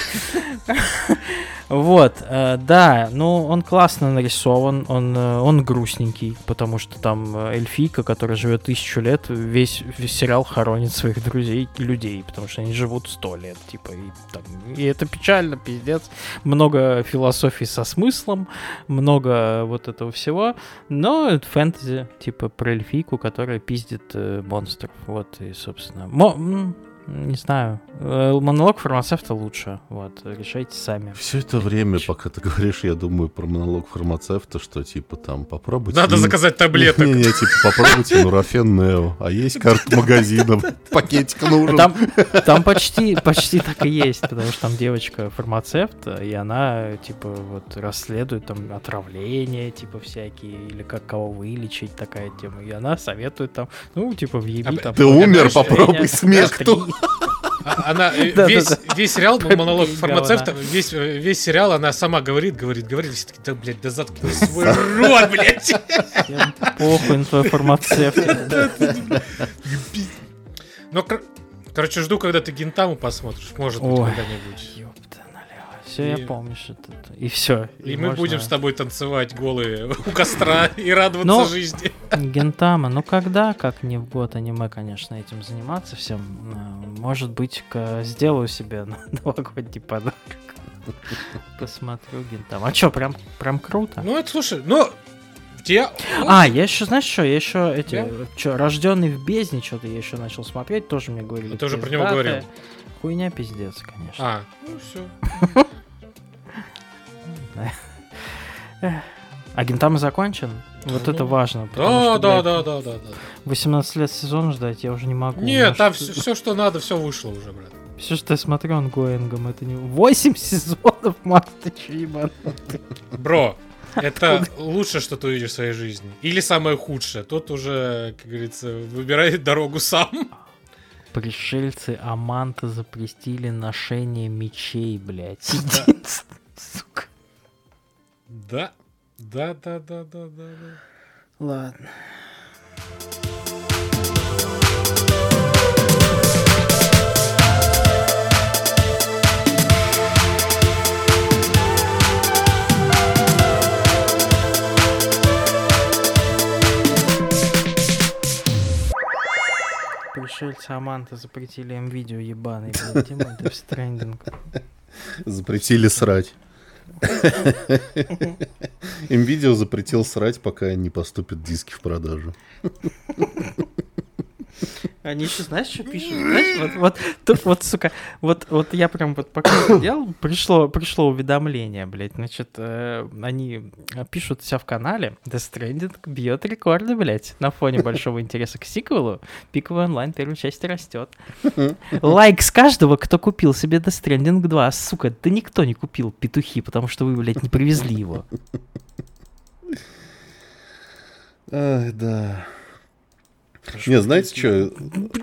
Speaker 2: Вот, э, да, ну он классно нарисован, он, э, он грустненький, потому что там эльфийка, которая живет тысячу лет, весь, весь сериал хоронит своих друзей и людей, потому что они живут сто лет, типа, и, там, и это печально, пиздец. Много философии со смыслом, много вот этого всего, но это фэнтези, типа, про эльфийку, которая пиздит э, монстров, вот, и, собственно, мо- не знаю. Монолог фармацевта лучше. Вот, решайте сами.
Speaker 3: Все это время, пока ты говоришь, я думаю про монолог фармацевта, что типа там попробуйте...
Speaker 1: Надо
Speaker 3: не...
Speaker 1: заказать таблеток.
Speaker 3: Не-не, типа попробуйте Нурофен Нео. А есть карта магазина, пакетик нужен.
Speaker 2: Там, там почти, почти так и есть, потому что там девочка фармацевт, и она типа вот расследует там отравления, типа всякие, или как кого вылечить, такая тема. И она советует там, ну, типа въеби там...
Speaker 3: Ты умер, попробуй смерту.
Speaker 1: Она весь, весь сериал, монолог фармацевта, весь, весь сериал она сама говорит, говорит, говорит, все таки, да, блядь, да заткни свой рот, блядь.
Speaker 2: Похуй на твой фармацевт.
Speaker 1: Ну, короче, жду, когда ты Гинтаму посмотришь, может быть, когда-нибудь.
Speaker 2: Все, я помню, что это. И все.
Speaker 1: И, и мы можно... будем с тобой танцевать голые у костра и радоваться Но... жизни.
Speaker 2: Гинтама, ну когда, как не в год аниме, конечно, этим заниматься всем. Может быть, сделаю себе новогодний подарок. Посмотрю Гинтама. А что, прям, прям круто?
Speaker 1: Ну, это, слушай, ну... Тебя...
Speaker 2: А, я еще, знаешь что, я еще эти, да? Что, Рожденный в бездне, что-то я еще начал смотреть, тоже мне говорили.
Speaker 1: Ты уже про него говорил.
Speaker 2: Хуйня пиздец, конечно.
Speaker 1: А, ну все.
Speaker 2: А Гинтама закончен? Вот это важно.
Speaker 1: Да, да, да, да, да.
Speaker 2: восемнадцать лет сезон ждать я уже не могу.
Speaker 1: Нет, там все, что надо, все вышло уже, брат.
Speaker 2: Все, что я смотрю ангоингом, это не... восемь сезонов, мать, ты че ебанутый.
Speaker 1: Бро, это лучшее, что ты увидишь в своей жизни. Или самое худшее. Тот уже, как говорится, выбирает дорогу сам.
Speaker 2: Пришельцы Аманта запретили ношение мечей, блядь. Сука.
Speaker 1: Да, да, да, да, да, да.
Speaker 2: Ладно. Пришельцы Аманта запретили им видео ебаный, блядь, Дима, это в стрендинг.
Speaker 3: Запретили срать. Им видео запретил срать, пока не поступят диски в продажу.
Speaker 2: Они еще, знаешь, что пишут? Знаешь, вот, вот, тут вот, сука, вот, вот я прям вот пока это делал, пришло, пришло уведомление, блядь, значит, э, они пишут себя в канале, Death Stranding бьет рекорды, блядь, на фоне большого интереса к сиквелу, пиковый онлайн первой части растет. Лайк с каждого, кто купил себе Death Stranding два, сука, да никто не купил, петухи, потому что вы, блядь, не привезли его.
Speaker 3: Ай, да. Не, знаете что?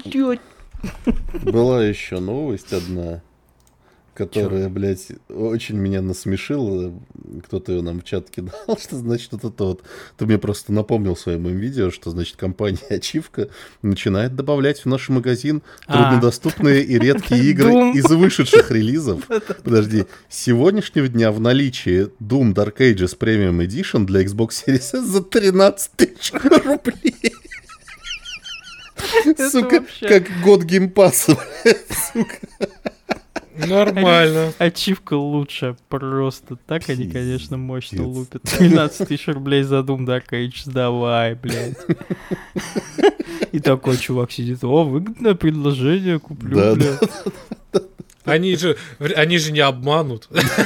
Speaker 3: Была еще новость одна, которая, Чё? блядь, очень меня насмешила. Кто-то ее нам в чат кидал, что значит вот это вот. Ты мне просто напомнил в своем видео, что значит компания Ачивка начинает добавлять в наш магазин труднодоступные и редкие игры из вышедших релизов. Подожди, с сегодняшнего дня в наличии Doom Dark Ages Premium Edition для Xbox Series S за тринадцать тысяч рублей. Сука, как год геймпасса, сука.
Speaker 1: Нормально.
Speaker 2: Ачивка лучше. Просто так они, конечно, мощно лупят. тринадцать тысяч рублей за Doom Dark Ages. Давай, блядь. И такой чувак сидит. О, выгодное предложение, куплю,
Speaker 3: Да,
Speaker 2: блядь.
Speaker 1: Они же, они же не обманут.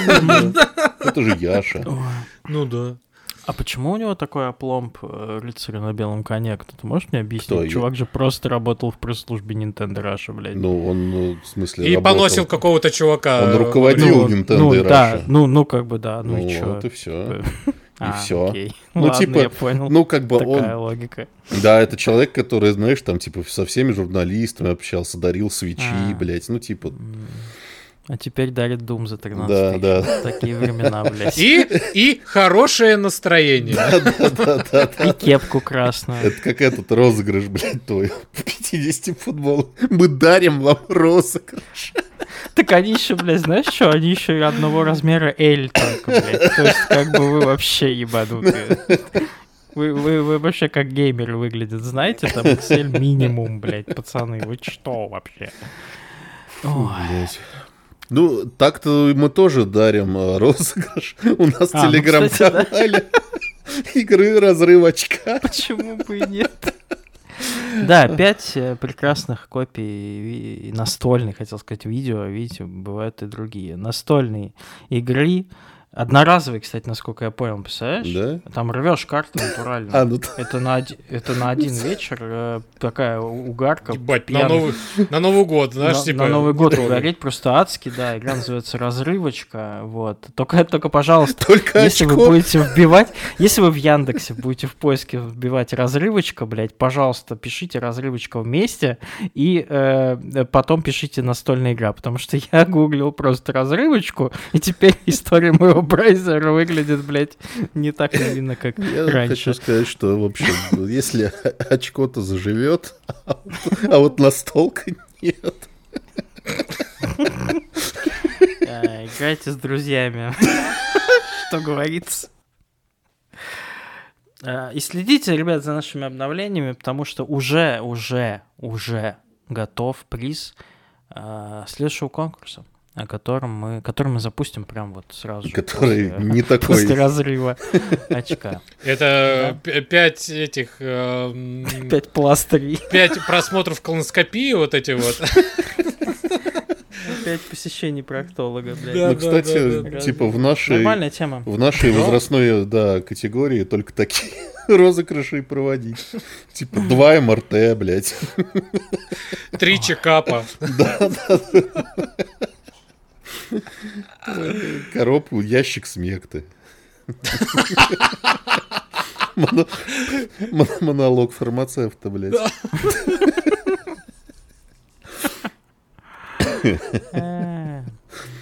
Speaker 3: Это же Яша.
Speaker 1: Ну да.
Speaker 2: А почему у него такой опломб э, рыцаря на белом коне? Кто-то может мне объяснить?
Speaker 3: Кто?
Speaker 2: Чувак же просто работал в пресс-службе Nintendo Russia, блядь.
Speaker 3: Ну, он, ну, в смысле,
Speaker 1: И
Speaker 3: работал.
Speaker 1: поносил какого-то чувака.
Speaker 3: Он руководил
Speaker 2: ну,
Speaker 3: Nintendo
Speaker 2: ну,
Speaker 3: и
Speaker 2: да,
Speaker 3: Russia.
Speaker 2: ну, ну, как бы, да, ну,
Speaker 3: Ну,
Speaker 2: и чё?
Speaker 3: вот и все.
Speaker 2: А,
Speaker 3: всё.
Speaker 2: окей.
Speaker 3: Ну,
Speaker 2: Ладно,
Speaker 3: типа,
Speaker 2: я понял.
Speaker 3: Ну, как бы
Speaker 2: Такая
Speaker 3: он...
Speaker 2: логика.
Speaker 3: Да, это человек, который, знаешь, там, типа, со всеми журналистами общался, дарил свечи,
Speaker 2: А.
Speaker 3: блядь, ну, типа...
Speaker 2: А теперь дарит Doom за тринадцать
Speaker 3: Да,
Speaker 2: тысяч.
Speaker 3: да.
Speaker 2: Такие времена, блядь.
Speaker 1: И, и хорошее настроение.
Speaker 3: Да-да-да.
Speaker 2: И кепку красную.
Speaker 3: Это как этот розыгрыш, блядь, твой. пятьдесят футбол. Мы дарим вам розыгрыш.
Speaker 2: Так они еще, блядь, знаешь что? Они еще и одного размера L только, блядь. То есть, как бы вы вообще ебанутые. Вы, вы, вы вообще как геймеры выглядят, знаете? Там икс эль минимум, блядь, пацаны. Вы что вообще?
Speaker 3: Фу, блядь. Ну, так-то мы тоже дарим э, розыгрыш. У нас в
Speaker 2: А, ну,
Speaker 3: телеграм-канале игры «Разрыв очка».
Speaker 2: Почему бы и нет? Да, пять э, прекрасных копий ви- и настольных, хотел сказать, видео, видите, бывают и другие. Настольные игры, одноразовые, кстати, насколько я понял, представляешь?
Speaker 3: Да?
Speaker 2: Там рвешь карту натурально.
Speaker 3: А, ну
Speaker 2: Это на, оди- это на один вечер э, такая угарка.
Speaker 1: Ебать, на
Speaker 2: пьяных-
Speaker 1: Новый, на Новый год, знаешь,
Speaker 2: на,
Speaker 1: типа...
Speaker 2: на Новый
Speaker 1: не
Speaker 2: год
Speaker 1: трогай.
Speaker 2: угореть просто адски, да, игра называется «Разрывочка», вот. Только, только, пожалуйста,
Speaker 3: Только
Speaker 2: если вы
Speaker 3: очко.
Speaker 2: будете вбивать, если вы в Яндексе будете в поиске вбивать «Разрывочка», блядь, пожалуйста, пишите «Разрывочка» вместе и э, потом пишите «Настольная игра», потому что я гуглил просто «Разрывочку», и теперь история моего браузера выглядит, блядь, не так невинно, как
Speaker 3: Я
Speaker 2: раньше.
Speaker 3: хочу сказать, что, в общем, если очко-то заживет, а вот- а вот настолка нет.
Speaker 2: А, Играйте с друзьями. Что говорится. А, И следите, ребят, за нашими обновлениями, потому что уже, уже, уже готов приз а, следующего конкурса, о котором мы, который мы запустим прям вот сразу же
Speaker 3: Который
Speaker 2: после,
Speaker 3: не такой.
Speaker 2: после разрыва очка.
Speaker 1: Это п- пять этих... э, м,
Speaker 2: Пять пластырей,
Speaker 1: Пять просмотров колоноскопии вот эти вот.
Speaker 2: пять посещений проктолога, блядь.
Speaker 1: Да,
Speaker 3: Ну,
Speaker 1: да,
Speaker 3: кстати,
Speaker 1: да, да.
Speaker 3: типа в нашей...
Speaker 2: Нормальная тема.
Speaker 3: В нашей
Speaker 1: Да.
Speaker 3: возрастной, да, категории только такие розыгрыши и проводить. Типа два эм эр тэ, блядь.
Speaker 1: Три чекапа.
Speaker 3: Коробку, ящик смекты. Моно- мон- Монолог фармацевта, блядь.
Speaker 2: Э,